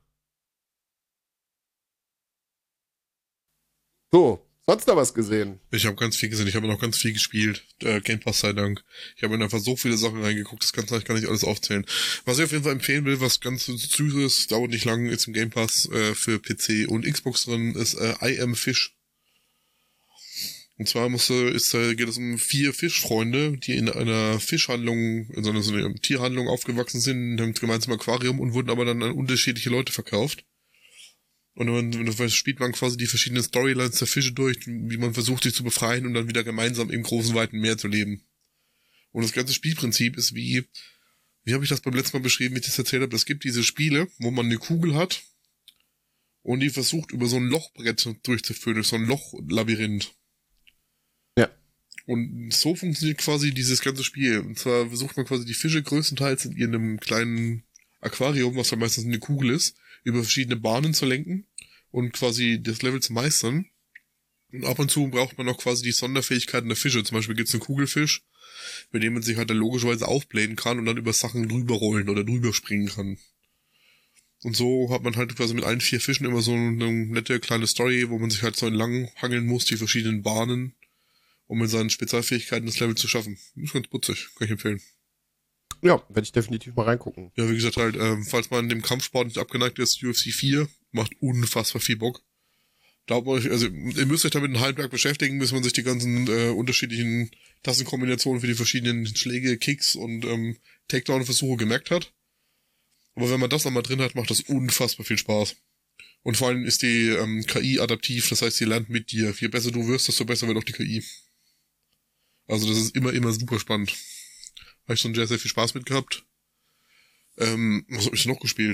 S3: So, sonst noch was gesehen?
S2: Ich habe ganz viel gesehen, ich habe noch ganz viel gespielt. Game Pass sei Dank. Ich habe in einfach so viele Sachen reingeguckt, das kann ich gar nicht alles aufzählen. Was ich auf jeden Fall empfehlen will, was ganz Süßes, dauert nicht lang, ist im Game Pass für PC und Xbox drin, ist I Am Fish. Und zwar geht es um 4 Fischfreunde, die in einer Fischhandlung, in so einer Tierhandlung aufgewachsen sind, in einem gemeinsamen Aquarium und wurden aber dann an unterschiedliche Leute verkauft. Und dann spielt man quasi die verschiedenen Storylines der Fische durch, wie man versucht, sich zu befreien und dann wieder gemeinsam im großen, weiten Meer zu leben. Und das ganze Spielprinzip ist wie habe ich das beim letzten Mal beschrieben, wie ich das erzählt habe? Es gibt diese Spiele, wo man eine Kugel hat und die versucht, über so ein Lochbrett durchzuführen, durch so ein Lochlabyrinth.
S3: Ja.
S2: Und so funktioniert quasi dieses ganze Spiel. Und zwar versucht man quasi die Fische größtenteils in ihrem kleinen Aquarium, was ja meistens eine Kugel ist, über verschiedene Bahnen zu lenken und quasi das Level zu meistern. Und ab und zu braucht man auch quasi die Sonderfähigkeiten der Fische. Zum Beispiel gibt's einen Kugelfisch, mit dem man sich halt dann logischerweise aufblähen kann und dann über Sachen drüber rollen oder drüber springen kann. Und so hat man halt quasi mit allen 4 Fischen immer so eine nette kleine Story, wo man sich halt so entlang hangeln muss, die verschiedenen Bahnen, um mit seinen Spezialfähigkeiten das Level zu schaffen. Ist ganz putzig, kann ich empfehlen.
S3: Ja, werde ich definitiv mal reingucken.
S2: Ja, wie gesagt, halt, falls man dem Kampfsport nicht abgeneigt ist, UFC 4 macht unfassbar viel Bock. Glaubt man, also ihr müsst euch damit einen halben Tag beschäftigen, bis man sich die ganzen unterschiedlichen Tastenkombinationen für die verschiedenen Schläge, Kicks und Takedown-Versuche gemerkt hat. Aber wenn man das nochmal drin hat, macht das unfassbar viel Spaß. Und vor allem ist die KI adaptiv, das heißt, sie lernt mit dir. Je besser du wirst, desto besser wird auch die KI. Also das ist immer super spannend. Habe ich schon sehr, sehr viel Spaß mit gehabt. Was habe ich noch gespielt?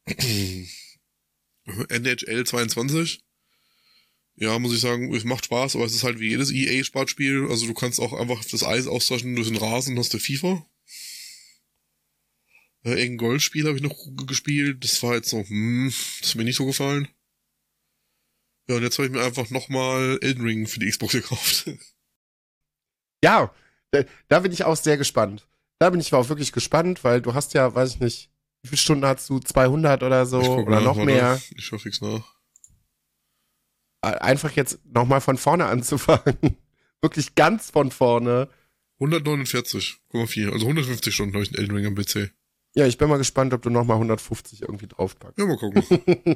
S2: NHL 22. Ja, muss ich sagen, es macht Spaß, aber es ist halt wie jedes EA-Sportspiel. Also du kannst auch einfach das Eis austauschen durch den Rasen, hast du FIFA. Irgendein Golfspiel habe ich noch gespielt. Das war jetzt so, das hat mir nicht so gefallen. Ja, und jetzt habe ich mir einfach nochmal Elden Ring für die Xbox gekauft.
S3: Ja, da bin ich auch sehr gespannt. Da bin ich auch wirklich gespannt, weil du hast ja, weiß ich nicht, wie viele Stunden hast du? 200 oder so? Oder noch mehr?
S2: Ich schaue fix nach.
S3: Einfach jetzt nochmal von vorne anzufangen. Wirklich ganz von vorne.
S2: 149,4, also 150 Stunden habe ich in Elden Ring am PC.
S3: Ja, ich bin mal gespannt, ob du nochmal 150 irgendwie draufpackst.
S2: Ja, mal gucken.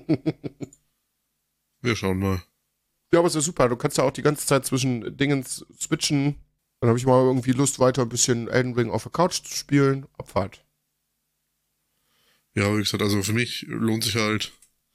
S2: Wir schauen mal.
S3: Ja, aber es ist super. Du kannst ja auch die ganze Zeit zwischen Dingen switchen. Dann habe ich mal irgendwie Lust, weiter ein bisschen Elden Ring auf der Couch zu spielen. Abfahrt.
S2: Ja, wie gesagt, also für mich lohnt sich halt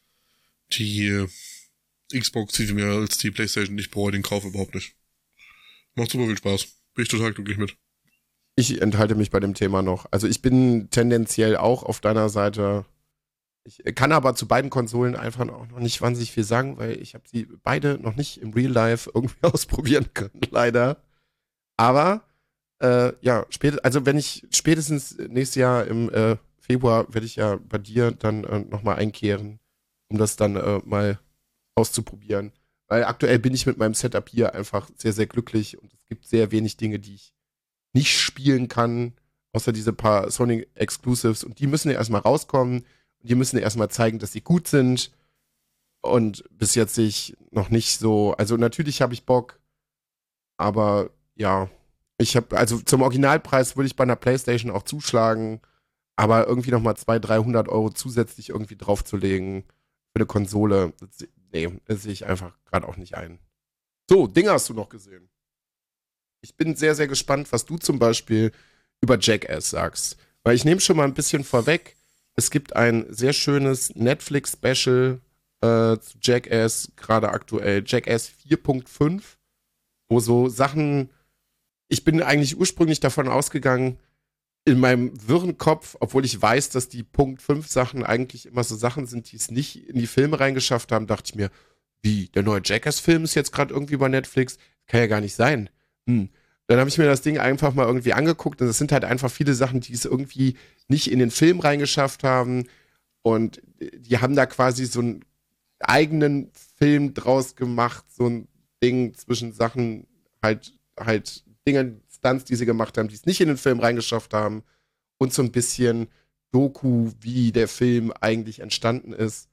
S2: die Xbox viel mehr als die PlayStation. Ich bereue den Kauf überhaupt nicht. Macht super viel Spaß. Bin ich total glücklich mit.
S3: Ich enthalte mich bei dem Thema noch. Also ich bin tendenziell auch auf deiner Seite. Ich kann aber zu beiden Konsolen einfach auch noch nicht wahnsinnig viel sagen, weil ich habe sie beide noch nicht im Real Life irgendwie ausprobieren können, leider. Aber ja, also wenn ich spätestens nächstes Jahr im Februar werde ich ja bei dir dann nochmal einkehren, um das dann mal auszuprobieren. Weil aktuell bin ich mit meinem Setup hier einfach sehr, sehr glücklich und es gibt sehr wenig Dinge, die ich nicht spielen kann, außer diese paar Sony Exclusives. Und die müssen ja erstmal rauskommen. Und die müssen ja erstmal zeigen, dass sie gut sind. Und bis jetzt sehe ich noch nicht so. Also natürlich habe ich Bock. Aber ja, also zum Originalpreis würde ich bei einer PlayStation auch zuschlagen. Aber irgendwie nochmal 200-300 Euro zusätzlich irgendwie draufzulegen für eine Konsole, das sehe ich einfach gerade auch nicht ein. So, Dinge hast du noch gesehen. Ich bin sehr, sehr gespannt, was du zum Beispiel über Jackass sagst. Weil ich nehme schon mal ein bisschen vorweg, es gibt ein sehr schönes Netflix-Special zu Jackass, gerade aktuell, Jackass 4.5, wo so Sachen, ich bin eigentlich ursprünglich davon ausgegangen, in meinem wirren Kopf, obwohl ich weiß, dass die Punkt 5 Sachen eigentlich immer so Sachen sind, die es nicht in die Filme reingeschafft haben, dachte ich mir, wie, der neue Jackass-Film ist jetzt gerade irgendwie bei Netflix? Kann ja gar nicht sein. Dann habe ich mir das Ding einfach mal irgendwie angeguckt und es sind halt einfach viele Sachen, die es irgendwie nicht in den Film reingeschafft haben und die haben da quasi so einen eigenen Film draus gemacht, so ein Ding zwischen Sachen, halt Dinge, Stunts, die sie gemacht haben, die es nicht in den Film reingeschafft haben und so ein bisschen Doku, wie der Film eigentlich entstanden ist.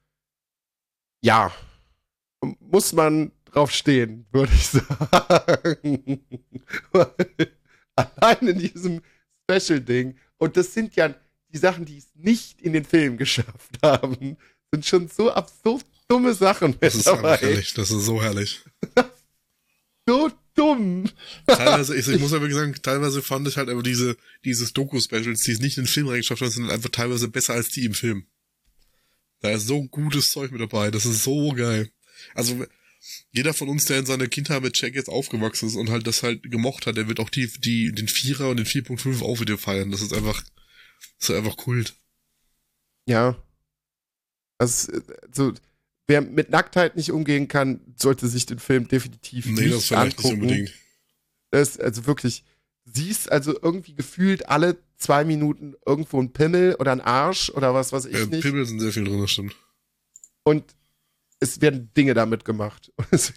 S3: Ja, muss man drauf stehen, würde ich sagen. Allein in diesem Special-Ding. Und das sind ja die Sachen, die es nicht in den Film geschafft haben, sind schon so absurd dumme Sachen mit
S2: Das ist
S3: dabei.
S2: einfach herrlich. Das ist so herrlich.
S3: So dumm.
S2: Teilweise, ich muss aber sagen, teilweise fand ich halt einfach dieses Doku-Specials, die es nicht in den Film reingeschafft haben, sind einfach teilweise besser als die im Film. Da ist so gutes Zeug mit dabei. Das ist so geil. Also, jeder von uns, der in seiner Kindheit mit Jack jetzt aufgewachsen ist und halt das halt gemocht hat, der wird auch den Vierer und den 4.5 auch wieder feiern. Das ist einfach Kult.
S3: Ja. Also, wer mit Nacktheit nicht umgehen kann, sollte sich den Film definitiv nicht
S2: das vielleicht
S3: angucken.
S2: nicht unbedingt.
S3: Das ist also wirklich, siehst also irgendwie gefühlt alle 2 Minuten irgendwo ein Pimmel oder ein Arsch oder was weiß ich nicht.
S2: Pimmel sind sehr viel drin, das stimmt.
S3: Und es werden Dinge damit gemacht. Und es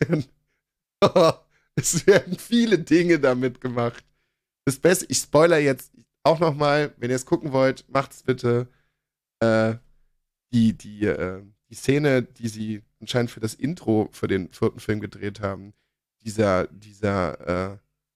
S3: werden viele Dinge damit gemacht. Das Beste, ich spoiler jetzt auch nochmal, wenn ihr es gucken wollt, macht's bitte. Die Szene, die sie anscheinend für das Intro für den 4. Film gedreht haben, dieser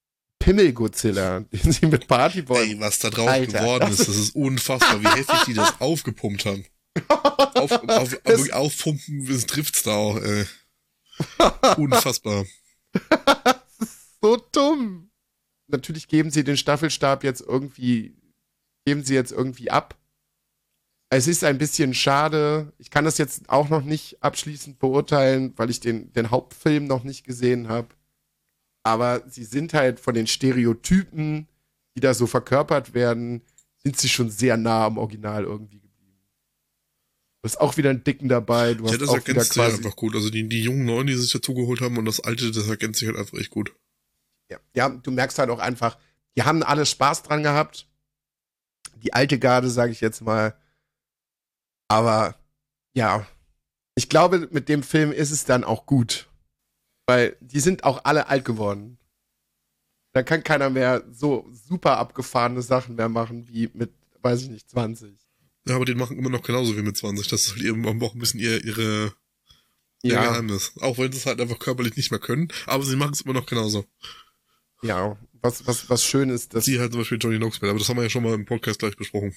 S3: Pimmel-Godzilla, den sie mit Partyboy.
S2: Ey, was da drauf
S3: Alter,
S2: geworden ist, das ist unfassbar, wie heftig die das aufgepumpt haben. Wirklich aufpumpen, es trifft's da auch, ey. Unfassbar.
S3: Das ist so dumm. Natürlich geben sie den Staffelstab jetzt irgendwie ab. Es ist ein bisschen schade. Ich kann das jetzt auch noch nicht abschließend beurteilen, weil ich den Hauptfilm noch nicht gesehen habe. Aber sie sind halt von den Stereotypen, die da so verkörpert werden, sind sie schon sehr nah am Original irgendwie geblieben. Du hast auch wieder einen Dicken dabei. Du hast
S2: Das
S3: auch wieder
S2: ergänzt sich
S3: quasi
S2: einfach gut. Also die jungen Neuen, die sich dazugeholt haben und das Alte, das ergänzt sich halt einfach echt gut.
S3: ja, du merkst halt auch einfach, die haben alle Spaß dran gehabt. Die alte Garde, sage ich jetzt mal. Aber ja, ich glaube, mit dem Film ist es dann auch gut. Weil die sind auch alle alt geworden. Da kann keiner mehr so super abgefahrene Sachen mehr machen wie mit, weiß ich nicht, 20.
S2: Ja, aber die machen immer noch genauso wie mit 20. Das ist halt eben auch ein bisschen ihr Geheimnis. Auch wenn sie es halt einfach körperlich nicht mehr können, aber sie machen es immer noch genauso.
S3: Ja, was schön ist, dass
S2: Sie halt zum Beispiel Johnny Knoxville, aber das haben wir ja schon mal im Podcast gleich besprochen.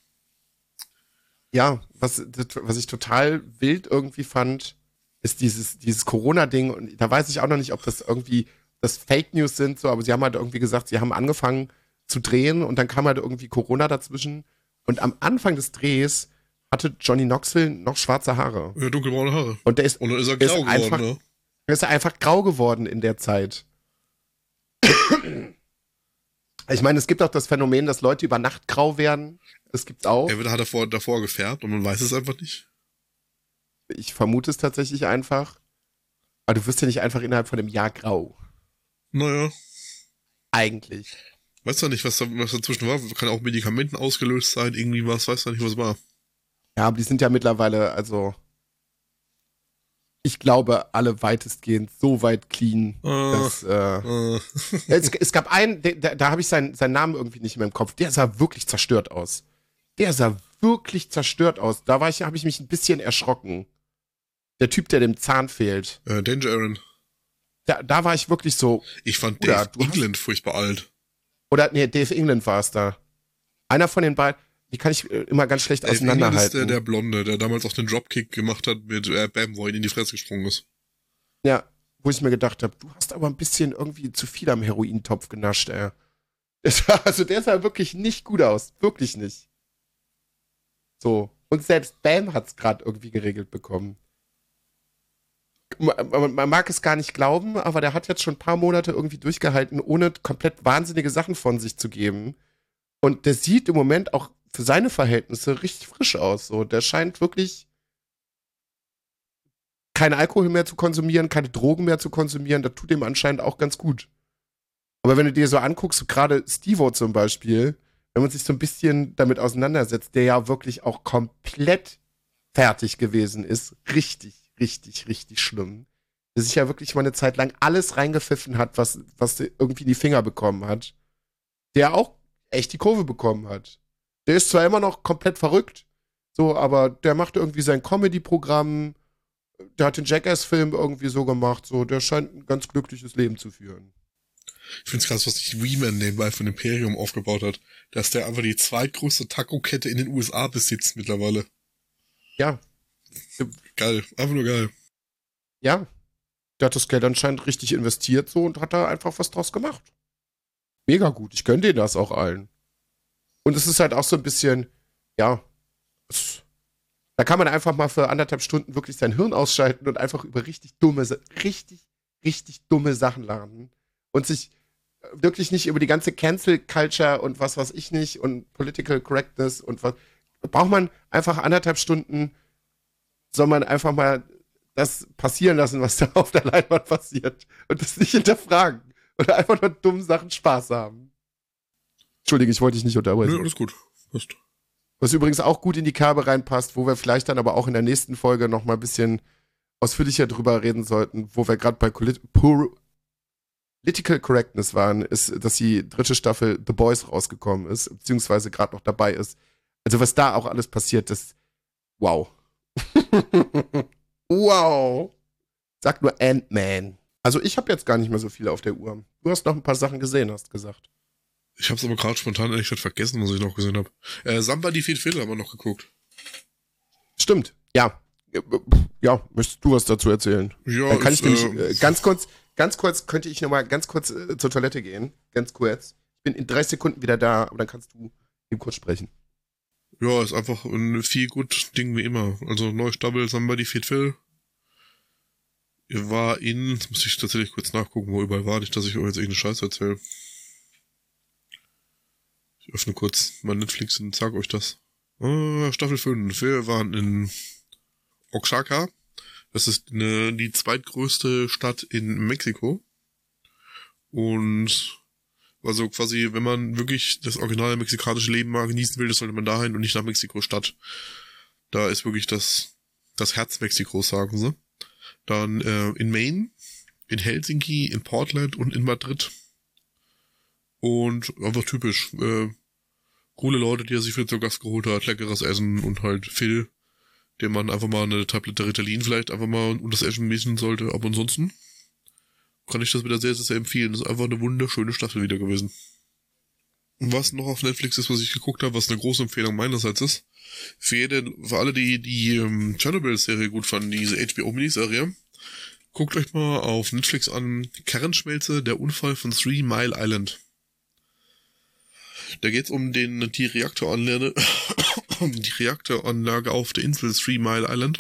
S3: ja, was ich total wild irgendwie fand, ist dieses Corona-Ding. Und da weiß ich auch noch nicht, ob das irgendwie das Fake News sind, so, aber sie haben halt irgendwie gesagt, sie haben angefangen zu drehen und dann kam halt irgendwie Corona dazwischen. Und am Anfang des Drehs hatte Johnny Knoxville noch schwarze Haare.
S2: Ja, dunkelbraune Haare.
S3: Und der ist,
S2: Und dann ist er
S3: der ist
S2: grau geworden, ne?
S3: ist einfach grau geworden in der Zeit. Ich meine, es gibt auch das Phänomen, dass Leute über Nacht grau werden. Das gibt's auch.
S2: Er hat davor gefärbt und man weiß es einfach nicht.
S3: Ich vermute es tatsächlich einfach. Aber du wirst ja nicht einfach innerhalb von einem Jahr grau.
S2: Naja.
S3: Eigentlich.
S2: Weißt du nicht, was dazwischen war? Kann auch Medikamenten ausgelöst sein, irgendwie was, weißt du nicht, was war.
S3: Ja, aber die sind ja mittlerweile, also ich glaube, alle weitestgehend so weit clean, dass es gab einen, da habe ich seinen Namen irgendwie nicht mehr im Kopf, der sah wirklich zerstört aus. Der sah wirklich zerstört aus. Da habe ich mich ein bisschen erschrocken. Der Typ, der dem Zahn fehlt.
S2: Danger Aaron.
S3: Da war ich wirklich so.
S2: Ich fand
S3: Oder,
S2: Dave England furchtbar alt.
S3: Oder, nee, Dave England war es da. Einer von den beiden, die kann ich immer ganz schlecht auseinanderhalten.
S2: Ist der Blonde, der damals auch den Dropkick gemacht hat mit Bam, wo er ihn in die Fresse gesprungen ist.
S3: Ja, wo ich mir gedacht habe, du hast aber ein bisschen irgendwie zu viel am Herointopf genascht, ey. Also der sah wirklich nicht gut aus. Wirklich nicht. So. Und selbst Bam hat's gerade irgendwie geregelt bekommen. Man mag es gar nicht glauben, aber der hat jetzt schon ein paar Monate irgendwie durchgehalten, ohne komplett wahnsinnige Sachen von sich zu geben. Und der sieht im Moment auch für seine Verhältnisse richtig frisch aus. So, der scheint wirklich keinen Alkohol mehr zu konsumieren, keine Drogen mehr zu konsumieren. Das tut ihm anscheinend auch ganz gut. Aber wenn du dir so anguckst, so gerade Steve-O zum Beispiel, wenn man sich so ein bisschen damit auseinandersetzt, der ja wirklich auch komplett fertig gewesen ist, richtig schlimm. Der sich ja wirklich mal eine Zeit lang alles reingepfiffen hat, was irgendwie in die Finger bekommen hat. Der auch echt die Kurve bekommen hat. Der ist zwar immer noch komplett verrückt, so, aber der macht irgendwie sein Comedy-Programm, der hat den Jackass-Film irgendwie so gemacht, so, der scheint ein ganz glückliches Leben zu führen.
S2: Ich find's krass, was sich Weeman nebenbei von Imperium aufgebaut hat. Dass der einfach die zweitgrößte Taco-Kette in den USA besitzt mittlerweile.
S3: Ja.
S2: Geil, einfach nur geil.
S3: Ja. Der hat das Geld anscheinend richtig investiert so und hat da einfach was draus gemacht. Mega gut. Ich gönne denen das auch allen. Und es ist halt auch so ein bisschen, ja, da kann man einfach mal für 1,5 Stunden wirklich sein Hirn ausschalten und einfach über richtig dumme Sachen lernen. Und sich wirklich nicht über die ganze Cancel Culture und was weiß ich nicht und Political Correctness und was. Braucht man einfach 1,5 Stunden, soll man einfach mal das passieren lassen, was da auf der Leinwand passiert und das nicht hinterfragen oder einfach nur dummen Sachen Spaß haben. Entschuldige, ich wollte dich nicht unterbrechen.
S2: Nö, alles gut. Passt.
S3: Was übrigens auch gut in die Kerbe reinpasst, wo wir vielleicht dann aber auch in der nächsten Folge noch mal ein bisschen ausführlicher drüber reden sollten, wo wir gerade bei Political Correctness waren, ist, dass die 3. Staffel The Boys rausgekommen ist, beziehungsweise gerade noch dabei ist. Also was da auch alles passiert, das wow. Wow. Sag nur Ant-Man. Also ich habe jetzt gar nicht mehr so viel auf der Uhr. Du hast noch ein paar Sachen gesehen, hast gesagt.
S2: Ich hab's aber gerade spontan ehrlich gesagt vergessen, was ich noch gesehen habe. Somebody Feed Phil haben wir noch geguckt.
S3: Stimmt, ja. Ja, möchtest du was dazu erzählen?
S2: Ja,
S3: Dann kann ich nämlich ganz kurz könnte ich nochmal ganz kurz zur Toilette gehen. Ganz kurz. Ich bin in 3 Sekunden wieder da, aber dann kannst du eben kurz sprechen.
S2: Ja, ist einfach ein viel gut Ding wie immer. Also neue Staffel Somebody Feed Phil. Ihr war jetzt muss ich tatsächlich kurz nachgucken, wo überall war, nicht, dass ich euch jetzt irgendeine Scheiße erzähle. Ich öffne kurz mein Netflix und sag euch das. Staffel 5. Wir waren in Oaxaca. Das ist die zweitgrößte Stadt in Mexiko. Und also quasi, wenn man wirklich das originale mexikanische Leben mal genießen will, das sollte man dahin und nicht nach Mexiko-Stadt. Da ist wirklich das Herz Mexikos, sagen sie. Dann in Maine, in Helsinki, in Portland und in Madrid. Und einfach typisch. Coole Leute, die er sich für zu Gast geholt hat, leckeres Essen und halt Phil, dem man einfach mal eine Tablette Ritalin vielleicht einfach mal und das Essen missen sollte. Aber ansonsten kann ich das wieder sehr, sehr, sehr empfehlen. Das ist einfach eine wunderschöne Staffel wieder gewesen. Und was noch auf Netflix ist, was ich geguckt habe, was eine große Empfehlung meinerseits ist, für alle, die Chernobyl-Serie gut fanden, diese HBO-Miniserie, guckt euch mal auf Netflix an Kernschmelze, der Unfall von 3 Mile Island. Da geht's um die Reaktoranlage auf der Insel 3 Mile Island.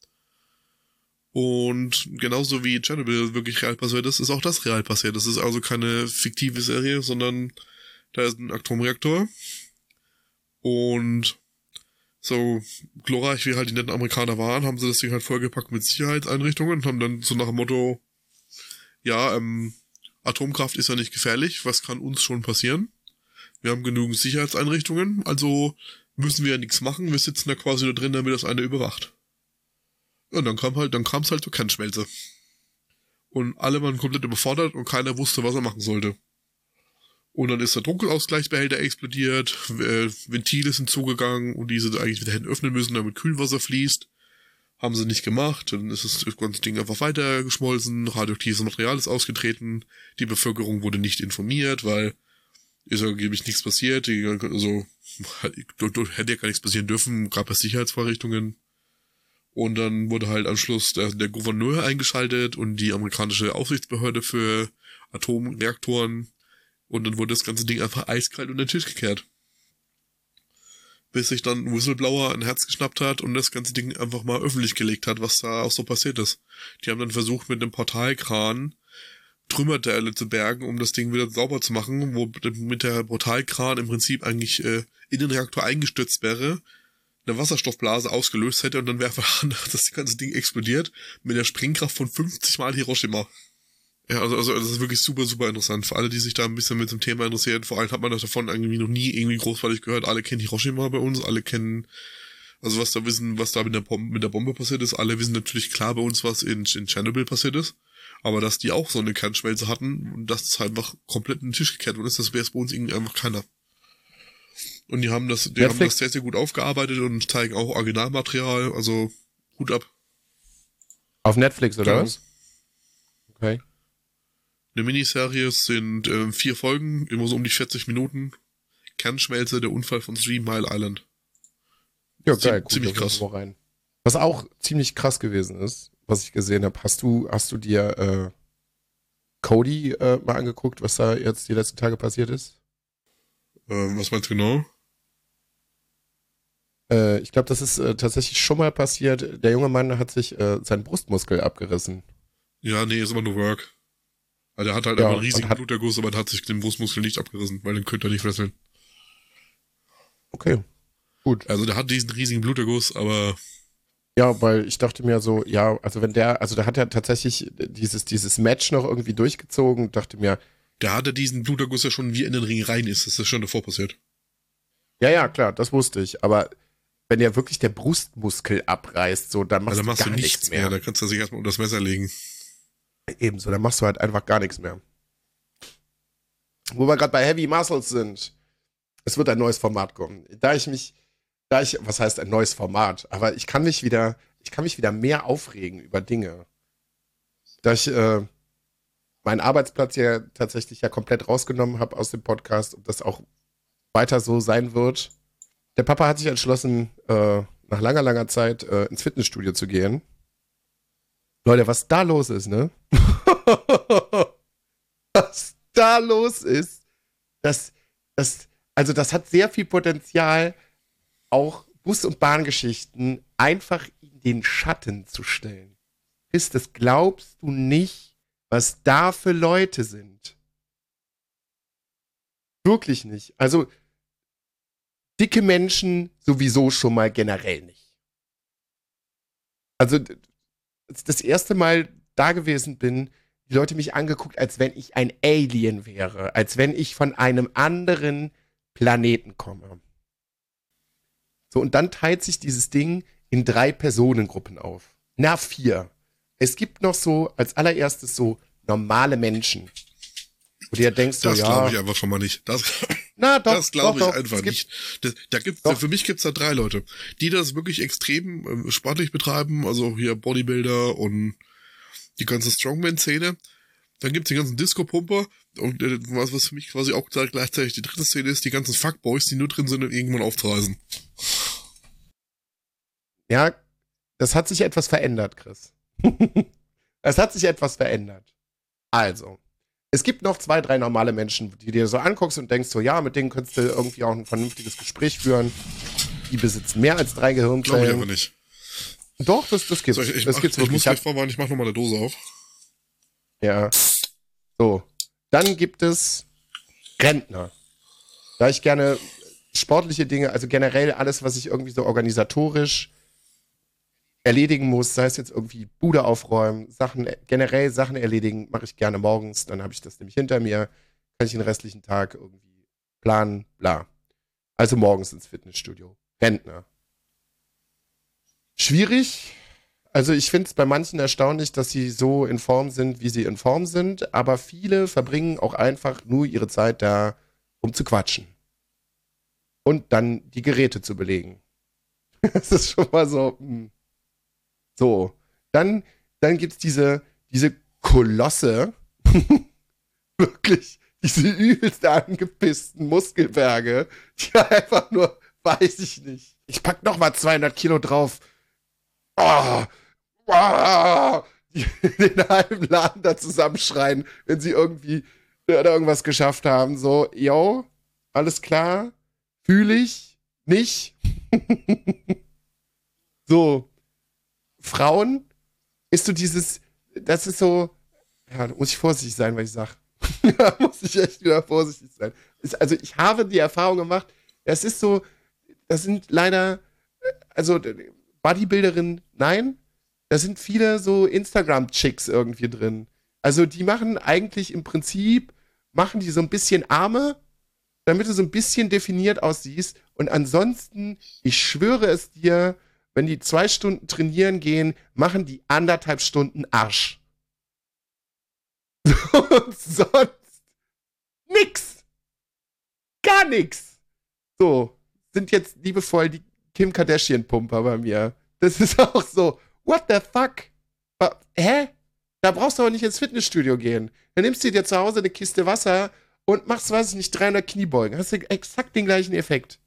S2: Und genauso wie Chernobyl wirklich real passiert ist auch das real passiert. Das ist also keine fiktive Serie, sondern da ist ein Atomreaktor. Und so glorreich wie halt die netten Amerikaner waren, haben sie das Ding halt vollgepackt mit Sicherheitseinrichtungen und haben dann so nach dem Motto, ja, Atomkraft ist ja nicht gefährlich, was kann uns schon passieren? Wir haben genügend Sicherheitseinrichtungen, also müssen wir ja nichts machen, wir sitzen da quasi nur drin, damit das einer überwacht. Und dann kam's halt zur Kernschmelze. Und alle waren komplett überfordert und keiner wusste, was er machen sollte. Und dann ist der Druckausgleichsbehälter explodiert, Ventile sind zugegangen und diese eigentlich wieder hätten öffnen müssen, damit Kühlwasser fließt. Haben sie nicht gemacht, dann ist das ganze Ding einfach weiter geschmolzen, radioaktives Material ist ausgetreten, die Bevölkerung wurde nicht informiert, weil ist ja angeblich nichts passiert, also hätte ja gar nichts passieren dürfen, gab es Sicherheitsvorrichtungen. Und dann wurde halt am Schluss der Gouverneur eingeschaltet und die amerikanische Aufsichtsbehörde für Atomreaktoren. Und dann wurde das ganze Ding einfach eiskalt unter den Tisch gekehrt. Bis sich dann ein Whistleblower ein Herz geschnappt hat und das ganze Ding einfach mal öffentlich gelegt hat, was da auch so passiert ist. Die haben dann versucht, mit einem Portalkran Trümmerteile zu bergen, um das Ding wieder sauber zu machen, wo mit der Portalkran im Prinzip eigentlich in den Reaktor eingestürzt wäre, eine Wasserstoffblase ausgelöst hätte und dann wäre einfach das ganze Ding explodiert mit der Sprengkraft von 50 Mal Hiroshima. Ja, also das ist wirklich super, super interessant. Für alle, die sich da ein bisschen mit dem Thema interessieren, vor allem hat man davon irgendwie noch nie irgendwie großartig gehört. Alle kennen Hiroshima bei uns, alle kennen, also was da mit der Bombe passiert ist. Alle wissen natürlich klar bei uns, was in Chernobyl passiert ist. Aber dass die auch so eine Kernschmelze hatten und dass es halt einfach komplett in den Tisch gekehrt worden ist, das wäre es bei uns irgendwie einfach keiner. Und die haben das sehr, sehr gut aufgearbeitet und zeigen auch Originalmaterial, also Hut ab.
S3: Auf Netflix, oder
S2: Genau.
S3: was? Okay.
S2: Eine Miniserie sind 4 Folgen, immer so um die 40 Minuten. Kernschmelze, der Unfall von 3 Mile Island.
S3: Ja, geil. Gut,
S2: Ziemlich
S3: da
S2: krass.
S3: wir rein. Was auch ziemlich krass gewesen ist, was ich gesehen habe, hast du dir Cody mal angeguckt, was da jetzt die letzten Tage passiert ist?
S2: Was meinst du genau?
S3: Ich glaube, das ist tatsächlich schon mal passiert. Der junge Mann hat sich seinen Brustmuskel abgerissen.
S2: Ja, nee, ist immer nur Work. Also der hat halt
S3: Ja,
S2: einfach einen riesigen
S3: und
S2: Bluterguss, aber der hat sich den Brustmuskel nicht abgerissen, weil den könnte er nicht fesseln.
S3: Okay, gut.
S2: Also der hat diesen riesigen Bluterguss, aber
S3: Ja, weil ich dachte mir so, ja, also da hat er tatsächlich dieses Match noch irgendwie durchgezogen, dachte mir,
S2: der hatte diesen Bluterguss ja schon, wie er in den Ring rein ist. Das ist schon davor passiert.
S3: ja, klar, das wusste ich, aber wenn ja wirklich der Brustmuskel abreißt, so, dann machst
S2: Also
S3: du
S2: machst
S3: gar
S2: du
S3: nichts mehr.
S2: Da kannst du sich erstmal unter das Messer legen.
S3: Ebenso, dann machst du halt einfach gar nichts mehr. Wo wir gerade bei Heavy Muscles sind, es wird ein neues Format kommen. Was heißt ein neues Format? Aber ich kann mich wieder mehr aufregen über Dinge. meinen Arbeitsplatz ja tatsächlich ja komplett rausgenommen habe aus dem Podcast und das auch weiter so sein wird. Der Papa hat sich entschlossen, nach langer, langer Zeit ins Fitnessstudio zu gehen. Leute, was da los ist, ne? Was da los ist, also das hat sehr viel Potenzial, auch Bus- und Bahngeschichten einfach in den Schatten zu stellen. Das glaubst du nicht, was da für Leute sind. Wirklich nicht. Also dicke Menschen sowieso schon mal generell nicht. Also als ich das erste Mal da gewesen bin, die Leute mich angeguckt, als wenn ich ein Alien wäre, als wenn ich von einem anderen Planeten komme. So, und dann teilt sich dieses Ding in 3 Personengruppen auf. Na, 4. Es gibt noch so, als allererstes so normale Menschen. Wo du ja denkst, so,
S2: Das
S3: ja.
S2: glaube ich einfach schon mal nicht.
S3: Na, doch,
S2: das glaube ich
S3: doch.
S2: einfach nicht. Für mich gibt's da 3 Leute, die das wirklich extrem sportlich betreiben, also hier Bodybuilder und die ganze Strongman-Szene. Dann gibt's die ganzen Disco-Pumper und was für mich quasi auch gleichzeitig die dritte Szene ist, die ganzen Fuckboys, die nur drin sind und irgendwann aufzureisen.
S3: Ja, das hat sich etwas verändert, Chris. Es hat sich etwas verändert. Also, es gibt noch 2, 3 normale Menschen, die dir so anguckst und denkst so, ja, mit denen könntest du irgendwie auch ein vernünftiges Gespräch führen. Die besitzen mehr als 3 Gehirnzellen.
S2: Glaube ich aber nicht.
S3: Doch, das gibt's.
S2: So, ich muss gleich vorwarnen, ich mach nochmal eine Dose auf.
S3: Ja. So. Dann gibt es Rentner. Da ich gerne sportliche Dinge, also generell alles, was ich irgendwie so organisatorisch erledigen muss, sei es jetzt irgendwie Bude aufräumen, generell Sachen erledigen, mache ich gerne morgens, dann habe ich das nämlich hinter mir, kann ich den restlichen Tag irgendwie planen, bla. Also morgens ins Fitnessstudio. Rentner. Schwierig. Also ich finde es bei manchen erstaunlich, dass sie so in Form sind, wie sie in Form sind, aber viele verbringen auch einfach nur ihre Zeit da, um zu quatschen. Und dann die Geräte zu belegen. Das ist schon mal so. So. Dann gibt's diese Kolosse, wirklich, diese übelst angepissten Muskelberge, die einfach nur, weiß ich nicht. Ich pack noch mal 200 Kilo drauf. Die den halben Laden da zusammenschreien, wenn sie irgendwie oder irgendwas geschafft haben. So, yo, alles klar, fühle ich, nicht. So, Frauen ist so das ist so, ja, da muss ich vorsichtig sein, was ich sag. Da muss ich echt wieder vorsichtig sein. Also ich habe die Erfahrung gemacht, das ist so, das sind leider, also Bodybuilderinnen, nein, da sind viele so Instagram-Chicks irgendwie drin. Also die machen eigentlich im Prinzip, machen die so ein bisschen Arme, damit du so ein bisschen definiert aussiehst. Und ansonsten, ich schwöre es dir, wenn die 2 Stunden trainieren gehen, machen die 1,5 Stunden Arsch. Und sonst nix. Gar nix. So, sind jetzt liebevoll die Kim Kardashian-Pumper bei mir. Das ist auch so, what the fuck? Hä? Da brauchst du auch nicht ins Fitnessstudio gehen. Dann nimmst du dir zu Hause eine Kiste Wasser und machst, weiß ich nicht, 300 Kniebeugen. Hast du exakt den gleichen Effekt.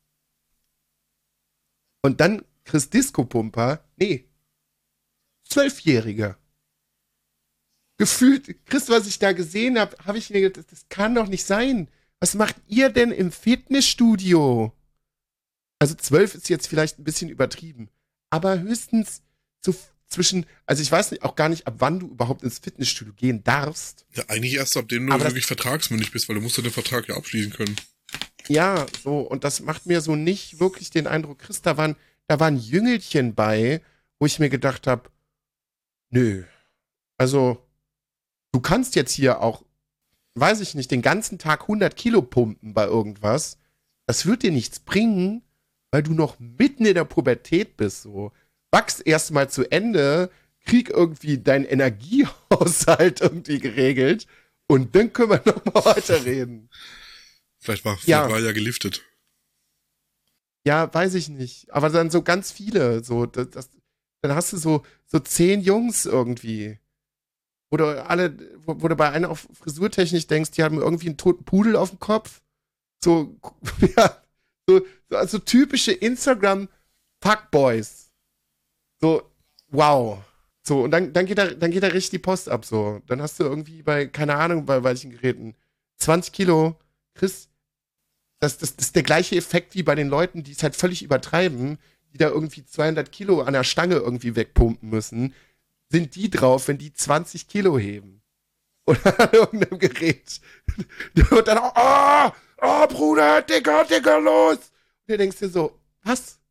S3: Und dann Chris Disco-Pumper, nee, 12-Jährige. Gefühlt, Chris, was ich da gesehen habe, habe ich mir gedacht, das kann doch nicht sein. Was macht ihr denn im Fitnessstudio? Also 12 ist jetzt vielleicht ein bisschen übertrieben, aber höchstens so zwischen, also ich weiß auch gar nicht, ab wann du überhaupt ins Fitnessstudio gehen darfst.
S2: Ja, eigentlich erst ab dem du wirklich vertragsmündig bist, weil du musst ja den Vertrag ja abschließen können.
S3: Ja, so, und das macht mir so nicht wirklich den Eindruck, Chris, da waren Jüngelchen bei, wo ich mir gedacht habe, nö, also du kannst jetzt hier auch, weiß ich nicht, den ganzen Tag 100 Kilo pumpen bei irgendwas. Das wird dir nichts bringen, weil du noch mitten in der Pubertät bist, so. Wachs erstmal zu Ende, krieg irgendwie deinen Energiehaushalt irgendwie geregelt und dann können wir nochmal weiterreden.
S2: Vielleicht war ja geliftet.
S3: Ja, weiß ich nicht. Aber dann so ganz viele, so, dann hast du so 10 Jungs irgendwie. wo du bei einer auf Frisurtechnik denkst, die haben irgendwie einen toten Pudel auf dem Kopf. So, ja, so typische Instagram-Fuckboys. So, wow. So, und dann geht da richtig die Post ab, so. Dann hast du irgendwie keine Ahnung, bei welchen Geräten, 20 Kilo, Chris, das ist der gleiche Effekt wie bei den Leuten, die es halt völlig übertreiben, die da irgendwie 200 Kilo an der Stange irgendwie wegpumpen müssen, sind die drauf, wenn die 20 Kilo heben. Oder an irgendeinem Gerät. Und dann, oh, Bruder, Digga, los! Und du denkst dir so, was?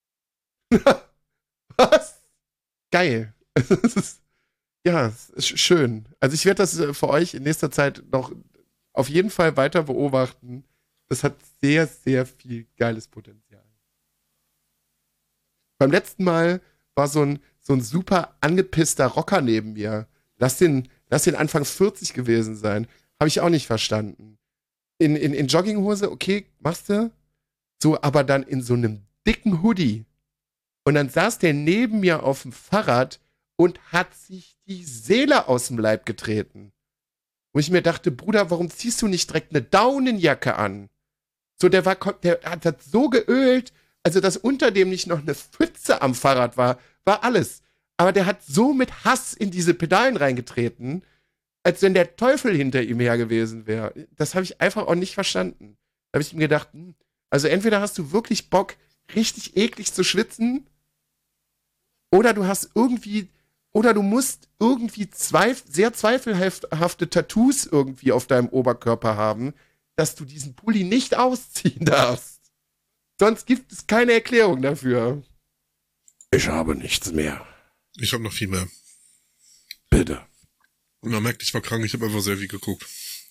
S3: Was? Geil. Es ist schön. Also ich werde das für euch in nächster Zeit noch auf jeden Fall weiter beobachten. Das hat sehr, sehr viel geiles Potenzial. Beim letzten Mal war so ein super angepisster Rocker neben mir. Lass den Anfang 40 gewesen sein. Habe ich auch nicht verstanden. In Jogginghose, okay, machst du. So, aber dann in so einem dicken Hoodie. Und dann saß der neben mir auf dem Fahrrad und hat sich die Seele aus dem Leib getreten. Wo ich mir dachte, Bruder, warum ziehst du nicht direkt eine Daunenjacke an? So, der hat das so geölt, also dass unter dem nicht noch eine Pfütze am Fahrrad war alles. Aber der hat so mit Hass in diese Pedalen reingetreten, als wenn der Teufel hinter ihm her gewesen wäre. Das habe ich einfach auch nicht verstanden. Da habe ich mir gedacht, also entweder hast du wirklich Bock, richtig eklig zu schwitzen, oder du musst irgendwie sehr zweifelhafte Tattoos irgendwie auf deinem Oberkörper haben, dass du diesen Pulli nicht ausziehen darfst. Sonst gibt es keine Erklärung dafür. Ich habe nichts mehr.
S2: Ich habe noch viel mehr.
S3: Bitte.
S2: Und man merkt, ich war krank, ich habe einfach sehr viel geguckt.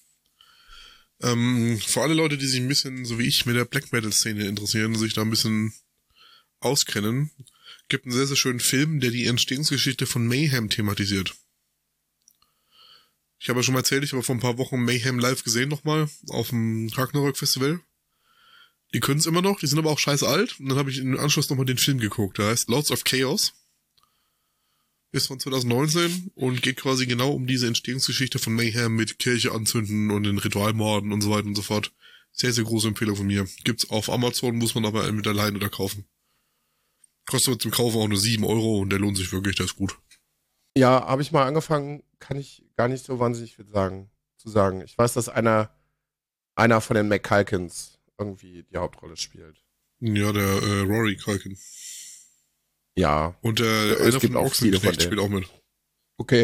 S2: Für alle Leute, die sich ein bisschen, so wie ich, mit der Black Metal-Szene interessieren, sich da ein bisschen auskennen, gibt einen sehr, sehr schönen Film, der die Entstehungsgeschichte von Mayhem thematisiert. Ich habe ja schon mal erzählt, ich habe vor ein paar Wochen Mayhem live gesehen nochmal auf dem Ragnarök Festival. Die können es immer noch, die sind aber auch scheiße alt. Und dann habe ich im Anschluss nochmal den Film geguckt, der heißt Lords of Chaos. Ist von 2019 und geht quasi genau um diese Entstehungsgeschichte von Mayhem mit Kirche anzünden und den Ritualmorden und so weiter und so fort. Sehr, sehr große Empfehlung von mir. Gibt's auf Amazon, muss man aber mit allein oder kaufen. Kostet aber zum Kaufen auch nur 7 Euro und der lohnt sich wirklich, der ist gut.
S3: Ja, habe ich mal angefangen, kann ich gar nicht so wahnsinnig viel zu sagen. Ich weiß, dass einer von den McCulkins irgendwie die Hauptrolle spielt.
S2: Ja, der Rory Culkin.
S3: Ja.
S2: Und
S3: es gibt auch viele von denen.
S2: Spielt auch mit.
S3: Okay.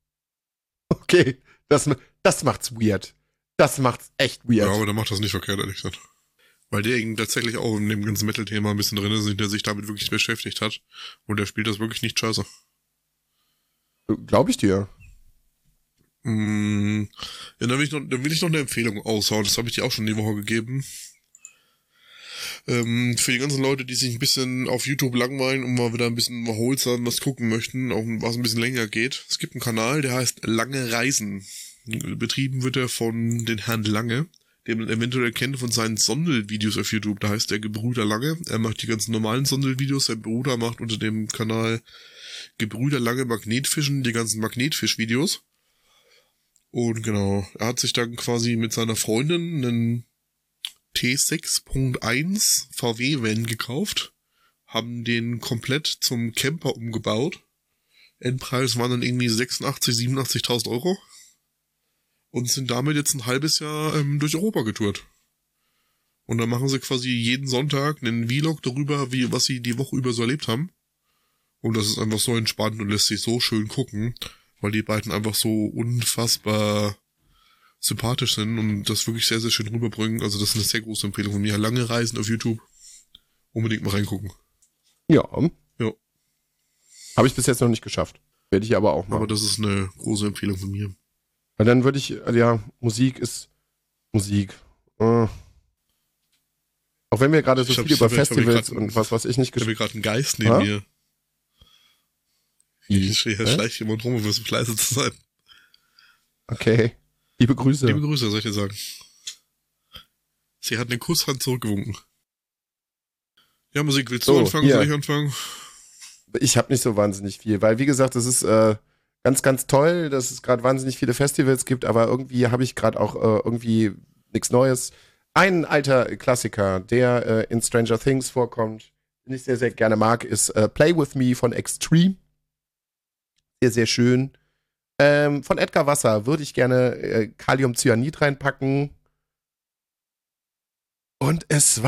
S3: Das macht's weird. Das macht's echt weird.
S2: Ja, aber der macht das nicht verkehrt, ehrlich gesagt. Weil der eben tatsächlich auch in dem ganzen Metal-Thema ein bisschen drin ist, der sich damit wirklich beschäftigt hat. Und der spielt das wirklich nicht scheiße.
S3: Glaube ich dir.
S2: Ja, dann will ich noch eine Empfehlung aushauen. Das habe ich dir auch schon die Woche gegeben. Für die ganzen Leute, die sich ein bisschen auf YouTube langweilen und mal wieder ein bisschen erholsam was gucken möchten, auch was ein bisschen länger geht. Es gibt einen Kanal, der heißt Lange Reisen. Betrieben wird er von den Herrn Lange, den man eventuell kennt von seinen Sondelvideos auf YouTube. Da heißt der Gebrüder Lange. Er macht die ganzen normalen Sondelvideos. Sein Bruder macht unter dem Kanal Gebrüder Lange Magnetfischen die ganzen Magnetfischvideos. Und genau, er hat sich dann quasi mit seiner Freundin einen T6.1 VW-Van gekauft, haben den komplett zum Camper umgebaut. Endpreis waren dann irgendwie 86.000, 87.000 Euro und sind damit jetzt ein halbes Jahr durch Europa getourt. Und dann machen sie quasi jeden Sonntag einen Vlog darüber, was sie die Woche über so erlebt haben. Und das ist einfach so entspannt und lässt sich so schön gucken, weil die beiden einfach so unfassbar sympathisch sind und das wirklich sehr, sehr schön rüberbringen. Also das ist eine sehr große Empfehlung von mir. Lange Reisen auf YouTube. Unbedingt mal reingucken.
S3: Ja.
S2: Ja.
S3: Habe ich bis jetzt noch nicht geschafft. Werde ich aber auch mal.
S2: Aber das ist eine große Empfehlung von mir.
S3: Weil dann würde ich, ja, Musik ist Musik. Auch wenn wir gerade so viel über Festivals und was weiß ich nicht
S2: Ich habe gerade einen Geist neben mir. Ich schleicht jemand rum, um ein bisschen leise zu sein.
S3: Okay. Liebe Grüße.
S2: Liebe Grüße, soll ich dir sagen. Sie hat eine Kusshand zurückgewunken. Ja, Musik, willst du anfangen?
S3: Hier.
S2: Soll ich anfangen?
S3: Ich habe nicht so wahnsinnig viel, weil wie gesagt, das ist ganz, ganz toll, dass es gerade wahnsinnig viele Festivals gibt, aber irgendwie habe ich gerade auch irgendwie nichts Neues. Ein alter Klassiker, der in Stranger Things vorkommt, den ich sehr, sehr gerne mag, ist Play With Me von Extreme. Sehr, sehr schön. Von Edgar Wasser würde ich gerne Kaliumcyanid reinpacken. Und es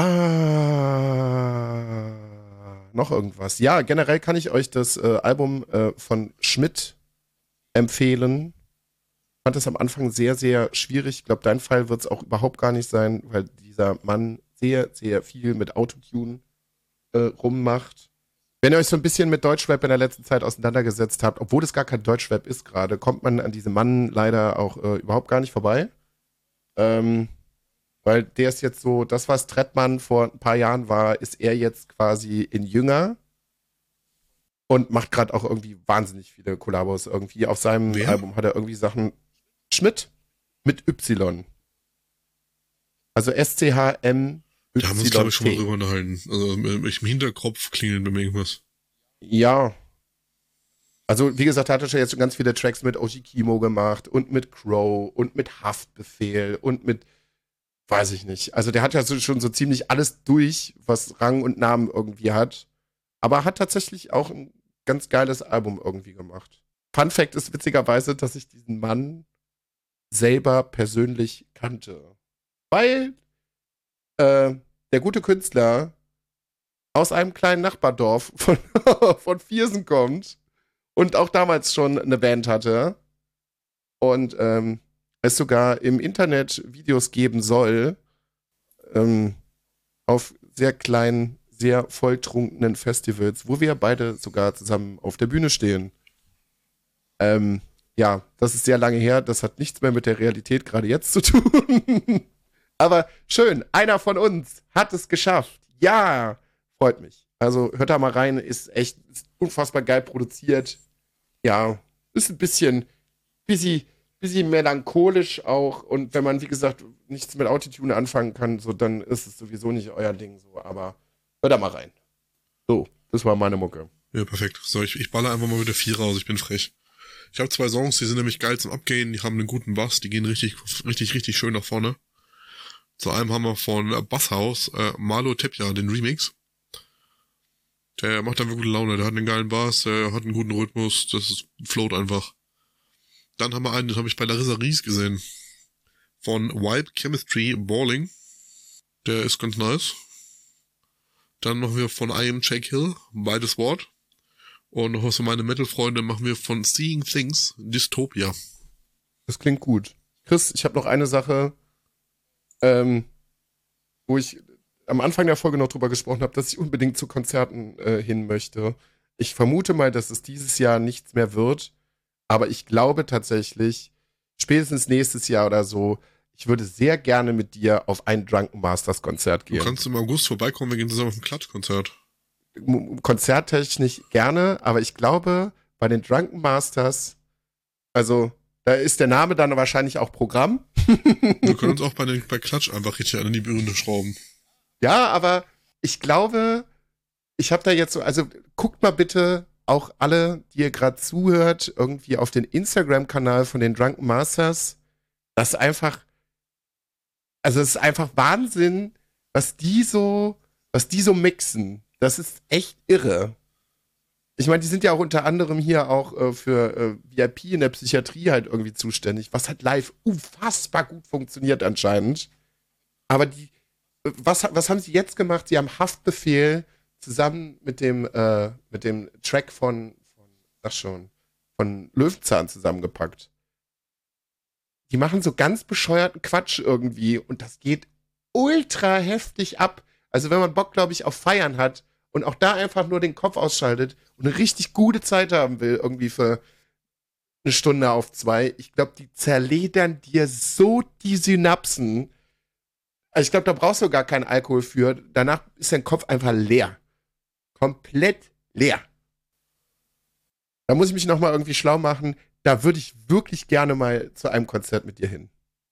S3: war noch irgendwas. Ja, generell kann ich euch das Album von Schmidt empfehlen. Ich fand es am Anfang sehr, sehr schwierig. Ich glaube, dein Fall wird es auch überhaupt gar nicht sein, weil dieser Mann sehr, sehr viel mit Autotune rummacht. Wenn ihr euch so ein bisschen mit Deutschrap in der letzten Zeit auseinandergesetzt habt, obwohl es gar kein Deutschrap ist gerade, kommt man an diesem Mann leider auch überhaupt gar nicht vorbei. Weil der ist jetzt so, das, was Trettmann vor ein paar Jahren war, ist er jetzt quasi in Jünger und macht gerade auch irgendwie wahnsinnig viele Kollabos irgendwie. Auf seinem
S2: Wer?
S3: Album hat er irgendwie Sachen. Schmidt mit Y. Also SCHM.
S2: Da haben wir uns, glaube ich, schon mal drüber unterhalten. Also im Hinterkopf klingelt bei mir irgendwas.
S3: Ja. Also, wie gesagt, er hat er schon jetzt schon ganz viele Tracks mit Oji Kimo gemacht und mit Crow und mit Haftbefehl und mit, weiß ich nicht. Also, der hat ja so, schon so ziemlich alles durch, was Rang und Namen irgendwie hat. Aber hat tatsächlich auch ein ganz geiles Album irgendwie gemacht. Fun Fact ist witzigerweise, dass ich diesen Mann selber persönlich kannte. Weil der gute Künstler aus einem kleinen Nachbardorf von Viersen kommt und auch damals schon eine Band hatte und es sogar im Internet Videos geben soll auf sehr kleinen, sehr volltrunkenen Festivals, wo wir beide sogar zusammen auf der Bühne stehen. Ja, das ist sehr lange her, das hat nichts mehr mit der Realität gerade jetzt zu tun. Aber schön, einer von uns hat es geschafft. Ja, freut mich. Also hört da mal rein, ist unfassbar geil produziert. Ja, ist ein bisschen melancholisch auch. Und wenn man, wie gesagt, nichts mit Autotune anfangen kann, so, dann ist es sowieso nicht euer Ding. So, aber hört da mal rein. So, das war meine Mucke.
S2: Ja, perfekt. So, ich baller einfach mal wieder 4 raus, ich bin frech. Ich habe 2 Songs, die sind nämlich geil zum Abgehen, die haben einen guten Bass, die gehen richtig, richtig, richtig schön nach vorne. Zu einem haben wir von Basshaus Malo Tepja, den Remix. Der macht einfach gute Laune, der hat einen geilen Bass, der hat einen guten Rhythmus, float einfach. Dann haben wir einen, den habe ich bei Larissa Ries gesehen. Von Vibe Chemistry Balling. Der ist ganz nice. Dann machen wir von I Am Jake Hill, beides Wort. Und noch was für meine Metal-Freunde machen wir von Seeing Things, Dystopia.
S3: Das klingt gut. Chris, ich habe noch eine Sache, wo ich am Anfang der Folge noch drüber gesprochen habe, dass ich unbedingt zu Konzerten hin möchte. Ich vermute mal, dass es dieses Jahr nichts mehr wird, aber ich glaube tatsächlich, spätestens nächstes Jahr oder so, ich würde sehr gerne mit dir auf ein Drunken Masters Konzert gehen.
S2: Du kannst im August vorbeikommen, wir gehen zusammen auf ein Klatschkonzert.
S3: Konzerttechnisch gerne, aber ich glaube, bei den Drunken Masters, also da ist der Name dann wahrscheinlich auch Programm.
S2: Wir können uns auch bei Klatsch einfach richtig an die Birne schrauben.
S3: Ja, aber ich glaube, ich habe da jetzt so, also guckt mal bitte auch alle, die ihr gerade zuhört, irgendwie auf den Instagram-Kanal von den Drunken Masters. Das ist einfach, also es ist einfach Wahnsinn, was die so mixen. Das ist echt irre. Ich meine, die sind ja auch unter anderem hier auch für VIP in der Psychiatrie halt irgendwie zuständig, was halt live unfassbar gut funktioniert anscheinend. Aber was haben sie jetzt gemacht? Sie haben Haftbefehl zusammen mit dem Track von Löwenzahn zusammengepackt. Die machen so ganz bescheuerten Quatsch irgendwie und das geht ultra heftig ab. Also wenn man Bock, glaube ich, auf Feiern hat und auch da einfach nur den Kopf ausschaltet und eine richtig gute Zeit haben will, irgendwie für eine Stunde auf 2, ich glaube, die zerledern dir so die Synapsen. Also ich glaube, da brauchst du gar keinen Alkohol für. Danach ist dein Kopf einfach leer. Komplett leer. Da muss ich mich nochmal irgendwie schlau machen. Da würde ich wirklich gerne mal zu einem Konzert mit dir hin.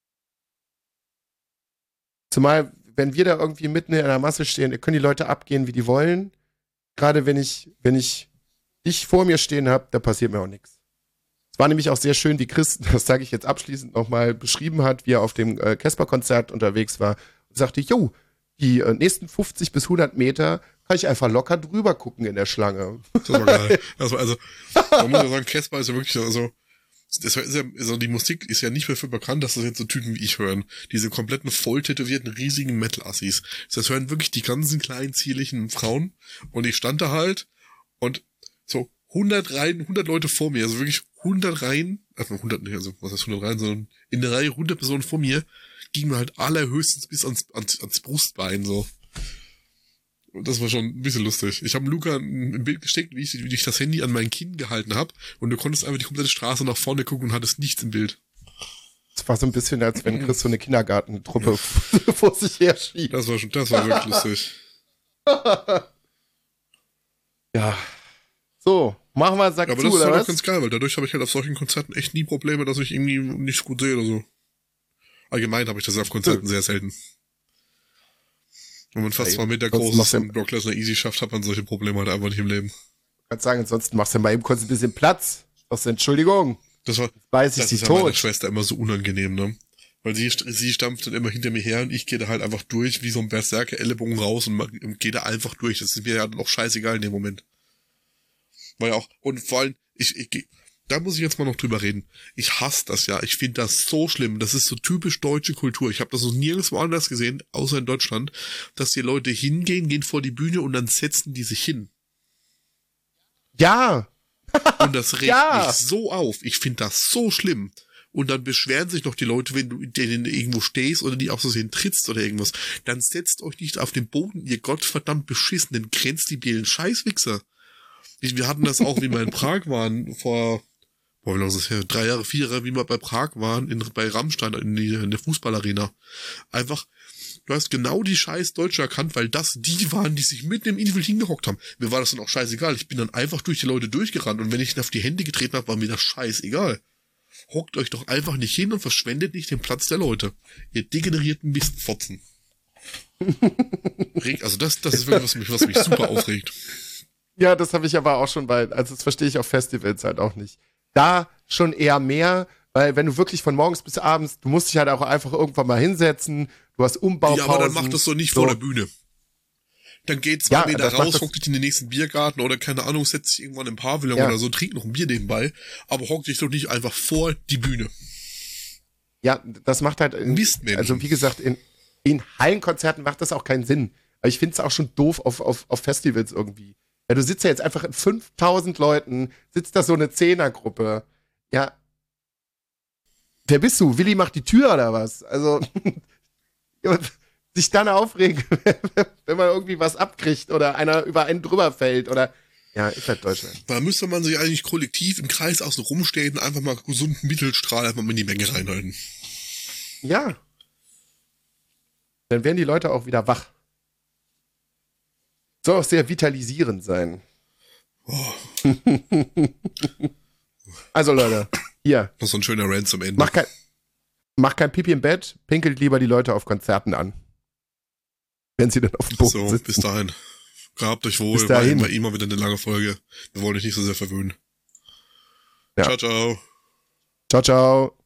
S3: Zumal, wenn wir da irgendwie mitten in der Masse stehen, können die Leute abgehen, wie die wollen. Gerade wenn ich dich vor mir stehen habe, da passiert mir auch nichts. War nämlich auch sehr schön, wie Chris, das sage ich jetzt abschließend nochmal, beschrieben hat, wie er auf dem Casper-Konzert unterwegs war und sagte, jo, die nächsten 50 bis 100 Meter kann ich einfach locker drüber gucken in der Schlange.
S2: Das war geil. Also, man muss ja sagen, Casper ist ja wirklich, also, das ist ja, also die Musik ist ja nicht mehr für bekannt, dass das jetzt so Typen wie ich hören. Diese kompletten voll tätowierten, riesigen Metal-Assis. Das hören wirklich die ganzen kleinen, zierlichen Frauen. Und ich stand da halt und so 100 Reihen, 100 Leute vor mir, also wirklich 100 Reihen, also 100 nicht, also was heißt 100 Reihen, sondern in der Reihe 100 Personen vor mir, gingen mir halt allerhöchstens bis ans Brustbein, so. Und das war schon ein bisschen lustig. Ich habe Luca ein Bild gesteckt, wie ich das Handy an mein Kinn gehalten habe, und du konntest einfach die komplette Straße nach vorne gucken und hattest nichts im Bild.
S3: Es war so ein bisschen, als wenn Chris so eine Kindergartentruppe vor sich her schiebt.
S2: Das war wirklich lustig.
S3: Ja. So, machen wir einen Sack
S2: Aber
S3: zu,
S2: das ist
S3: oder
S2: halt
S3: was?
S2: auch ganz geil, weil dadurch habe ich halt auf solchen Konzerten echt nie Probleme, dass ich irgendwie nicht gut sehe oder so. Allgemein habe ich das auf Konzerten sehr selten. Wenn man fast 2 Meter groß ist und Brock Lesnar easy schafft, hat man solche Probleme halt einfach nicht im Leben.
S3: Ich kann sagen, ansonsten machst du mal eben kurz ein bisschen Platz. Das Entschuldigung.
S2: Das
S3: Beiß ich
S2: ist
S3: sie
S2: ja
S3: tot.
S2: meiner Schwester immer so unangenehm, ne? Weil sie stampft dann immer hinter mir her und ich gehe da halt einfach durch, wie so ein Berserker, Ellenbogen raus und gehe da einfach durch. Das ist mir ja noch scheißegal in dem Moment. Weil auch, und vor allem, da muss ich jetzt mal noch drüber reden. Ich hasse das ja. Ich finde das so schlimm. Das ist so typisch deutsche Kultur. Ich habe das noch nirgendwo anders gesehen, außer in Deutschland, dass die Leute hingehen, gehen vor die Bühne und dann setzen die sich hin.
S3: Ja.
S2: Und das regt mich so auf. Ich finde das so schlimm. Und dann beschweren sich noch die Leute, wenn du denen irgendwo stehst oder die auf so sehen trittst oder irgendwas. Dann setzt euch nicht auf den Boden, ihr gottverdammt beschissenen, grenzdebilen Scheißwichser. Wir hatten das auch, wie wir in Prag waren, wie lange ist das her? 3 Jahre, 4 Jahre, wie wir bei Prag waren, bei Rammstein in der Fußballarena. Einfach, du hast genau die scheiß Deutsche erkannt, weil das die waren, die sich mitten im Individual hingehockt haben. Mir war das dann auch scheißegal. Ich bin dann einfach durch die Leute durchgerannt und wenn ich auf die Hände getreten habe, war mir das scheißegal. Hockt euch doch einfach nicht hin und verschwendet nicht den Platz der Leute. Ihr degenerierten Mistfotzen. Also das ist wirklich was mich super aufregt.
S3: Ja, das habe ich aber auch schon also das verstehe ich auf Festivals halt auch nicht. Da schon eher mehr, weil wenn du wirklich von morgens bis abends, du musst dich halt auch einfach irgendwann mal hinsetzen, du hast Umbaupausen.
S2: Ja, aber dann mach das doch nicht vor der Bühne. Dann geht 2 Meter raus, hockt dich in den nächsten Biergarten oder keine Ahnung, setzt dich irgendwann im Pavillon oder so, trinkt noch ein Bier nebenbei, aber hockt dich doch nicht einfach vor die Bühne.
S3: Ja, das macht halt, also wie gesagt, in Hallenkonzerten macht das auch keinen Sinn. Aber ich finde es auch schon doof auf Festivals irgendwie. Ja, du sitzt ja jetzt einfach in 5000 Leuten, sitzt da so eine Zehnergruppe. Ja. Wer bist du? Willi macht die Tür oder was? Also, sich dann aufregen, wenn man irgendwie was abkriegt oder einer über einen drüber fällt oder, ja, ist halt Deutschland.
S2: Da müsste man sich eigentlich kollektiv im Kreis außen rumstehen und einfach mal gesunden Mittelstrahl einfach mal in die Menge reinhalten.
S3: Ja. Dann werden die Leute auch wieder wach. Soll auch sehr vitalisierend sein.
S2: Oh.
S3: Also Leute, hier.
S2: Das ist so ein schöner Rant zum Ende.
S3: Mach kein Pipi im Bett, pinkelt lieber die Leute auf Konzerten an. Wenn sie dann auf dem Boden sitzen.
S2: Bis dahin. Gehabt euch wohl,
S3: bis dahin.
S2: War immer wieder eine lange Folge. Wir wollen euch nicht so sehr verwöhnen.
S3: Ja.
S2: Ciao, ciao.
S3: Ciao, ciao.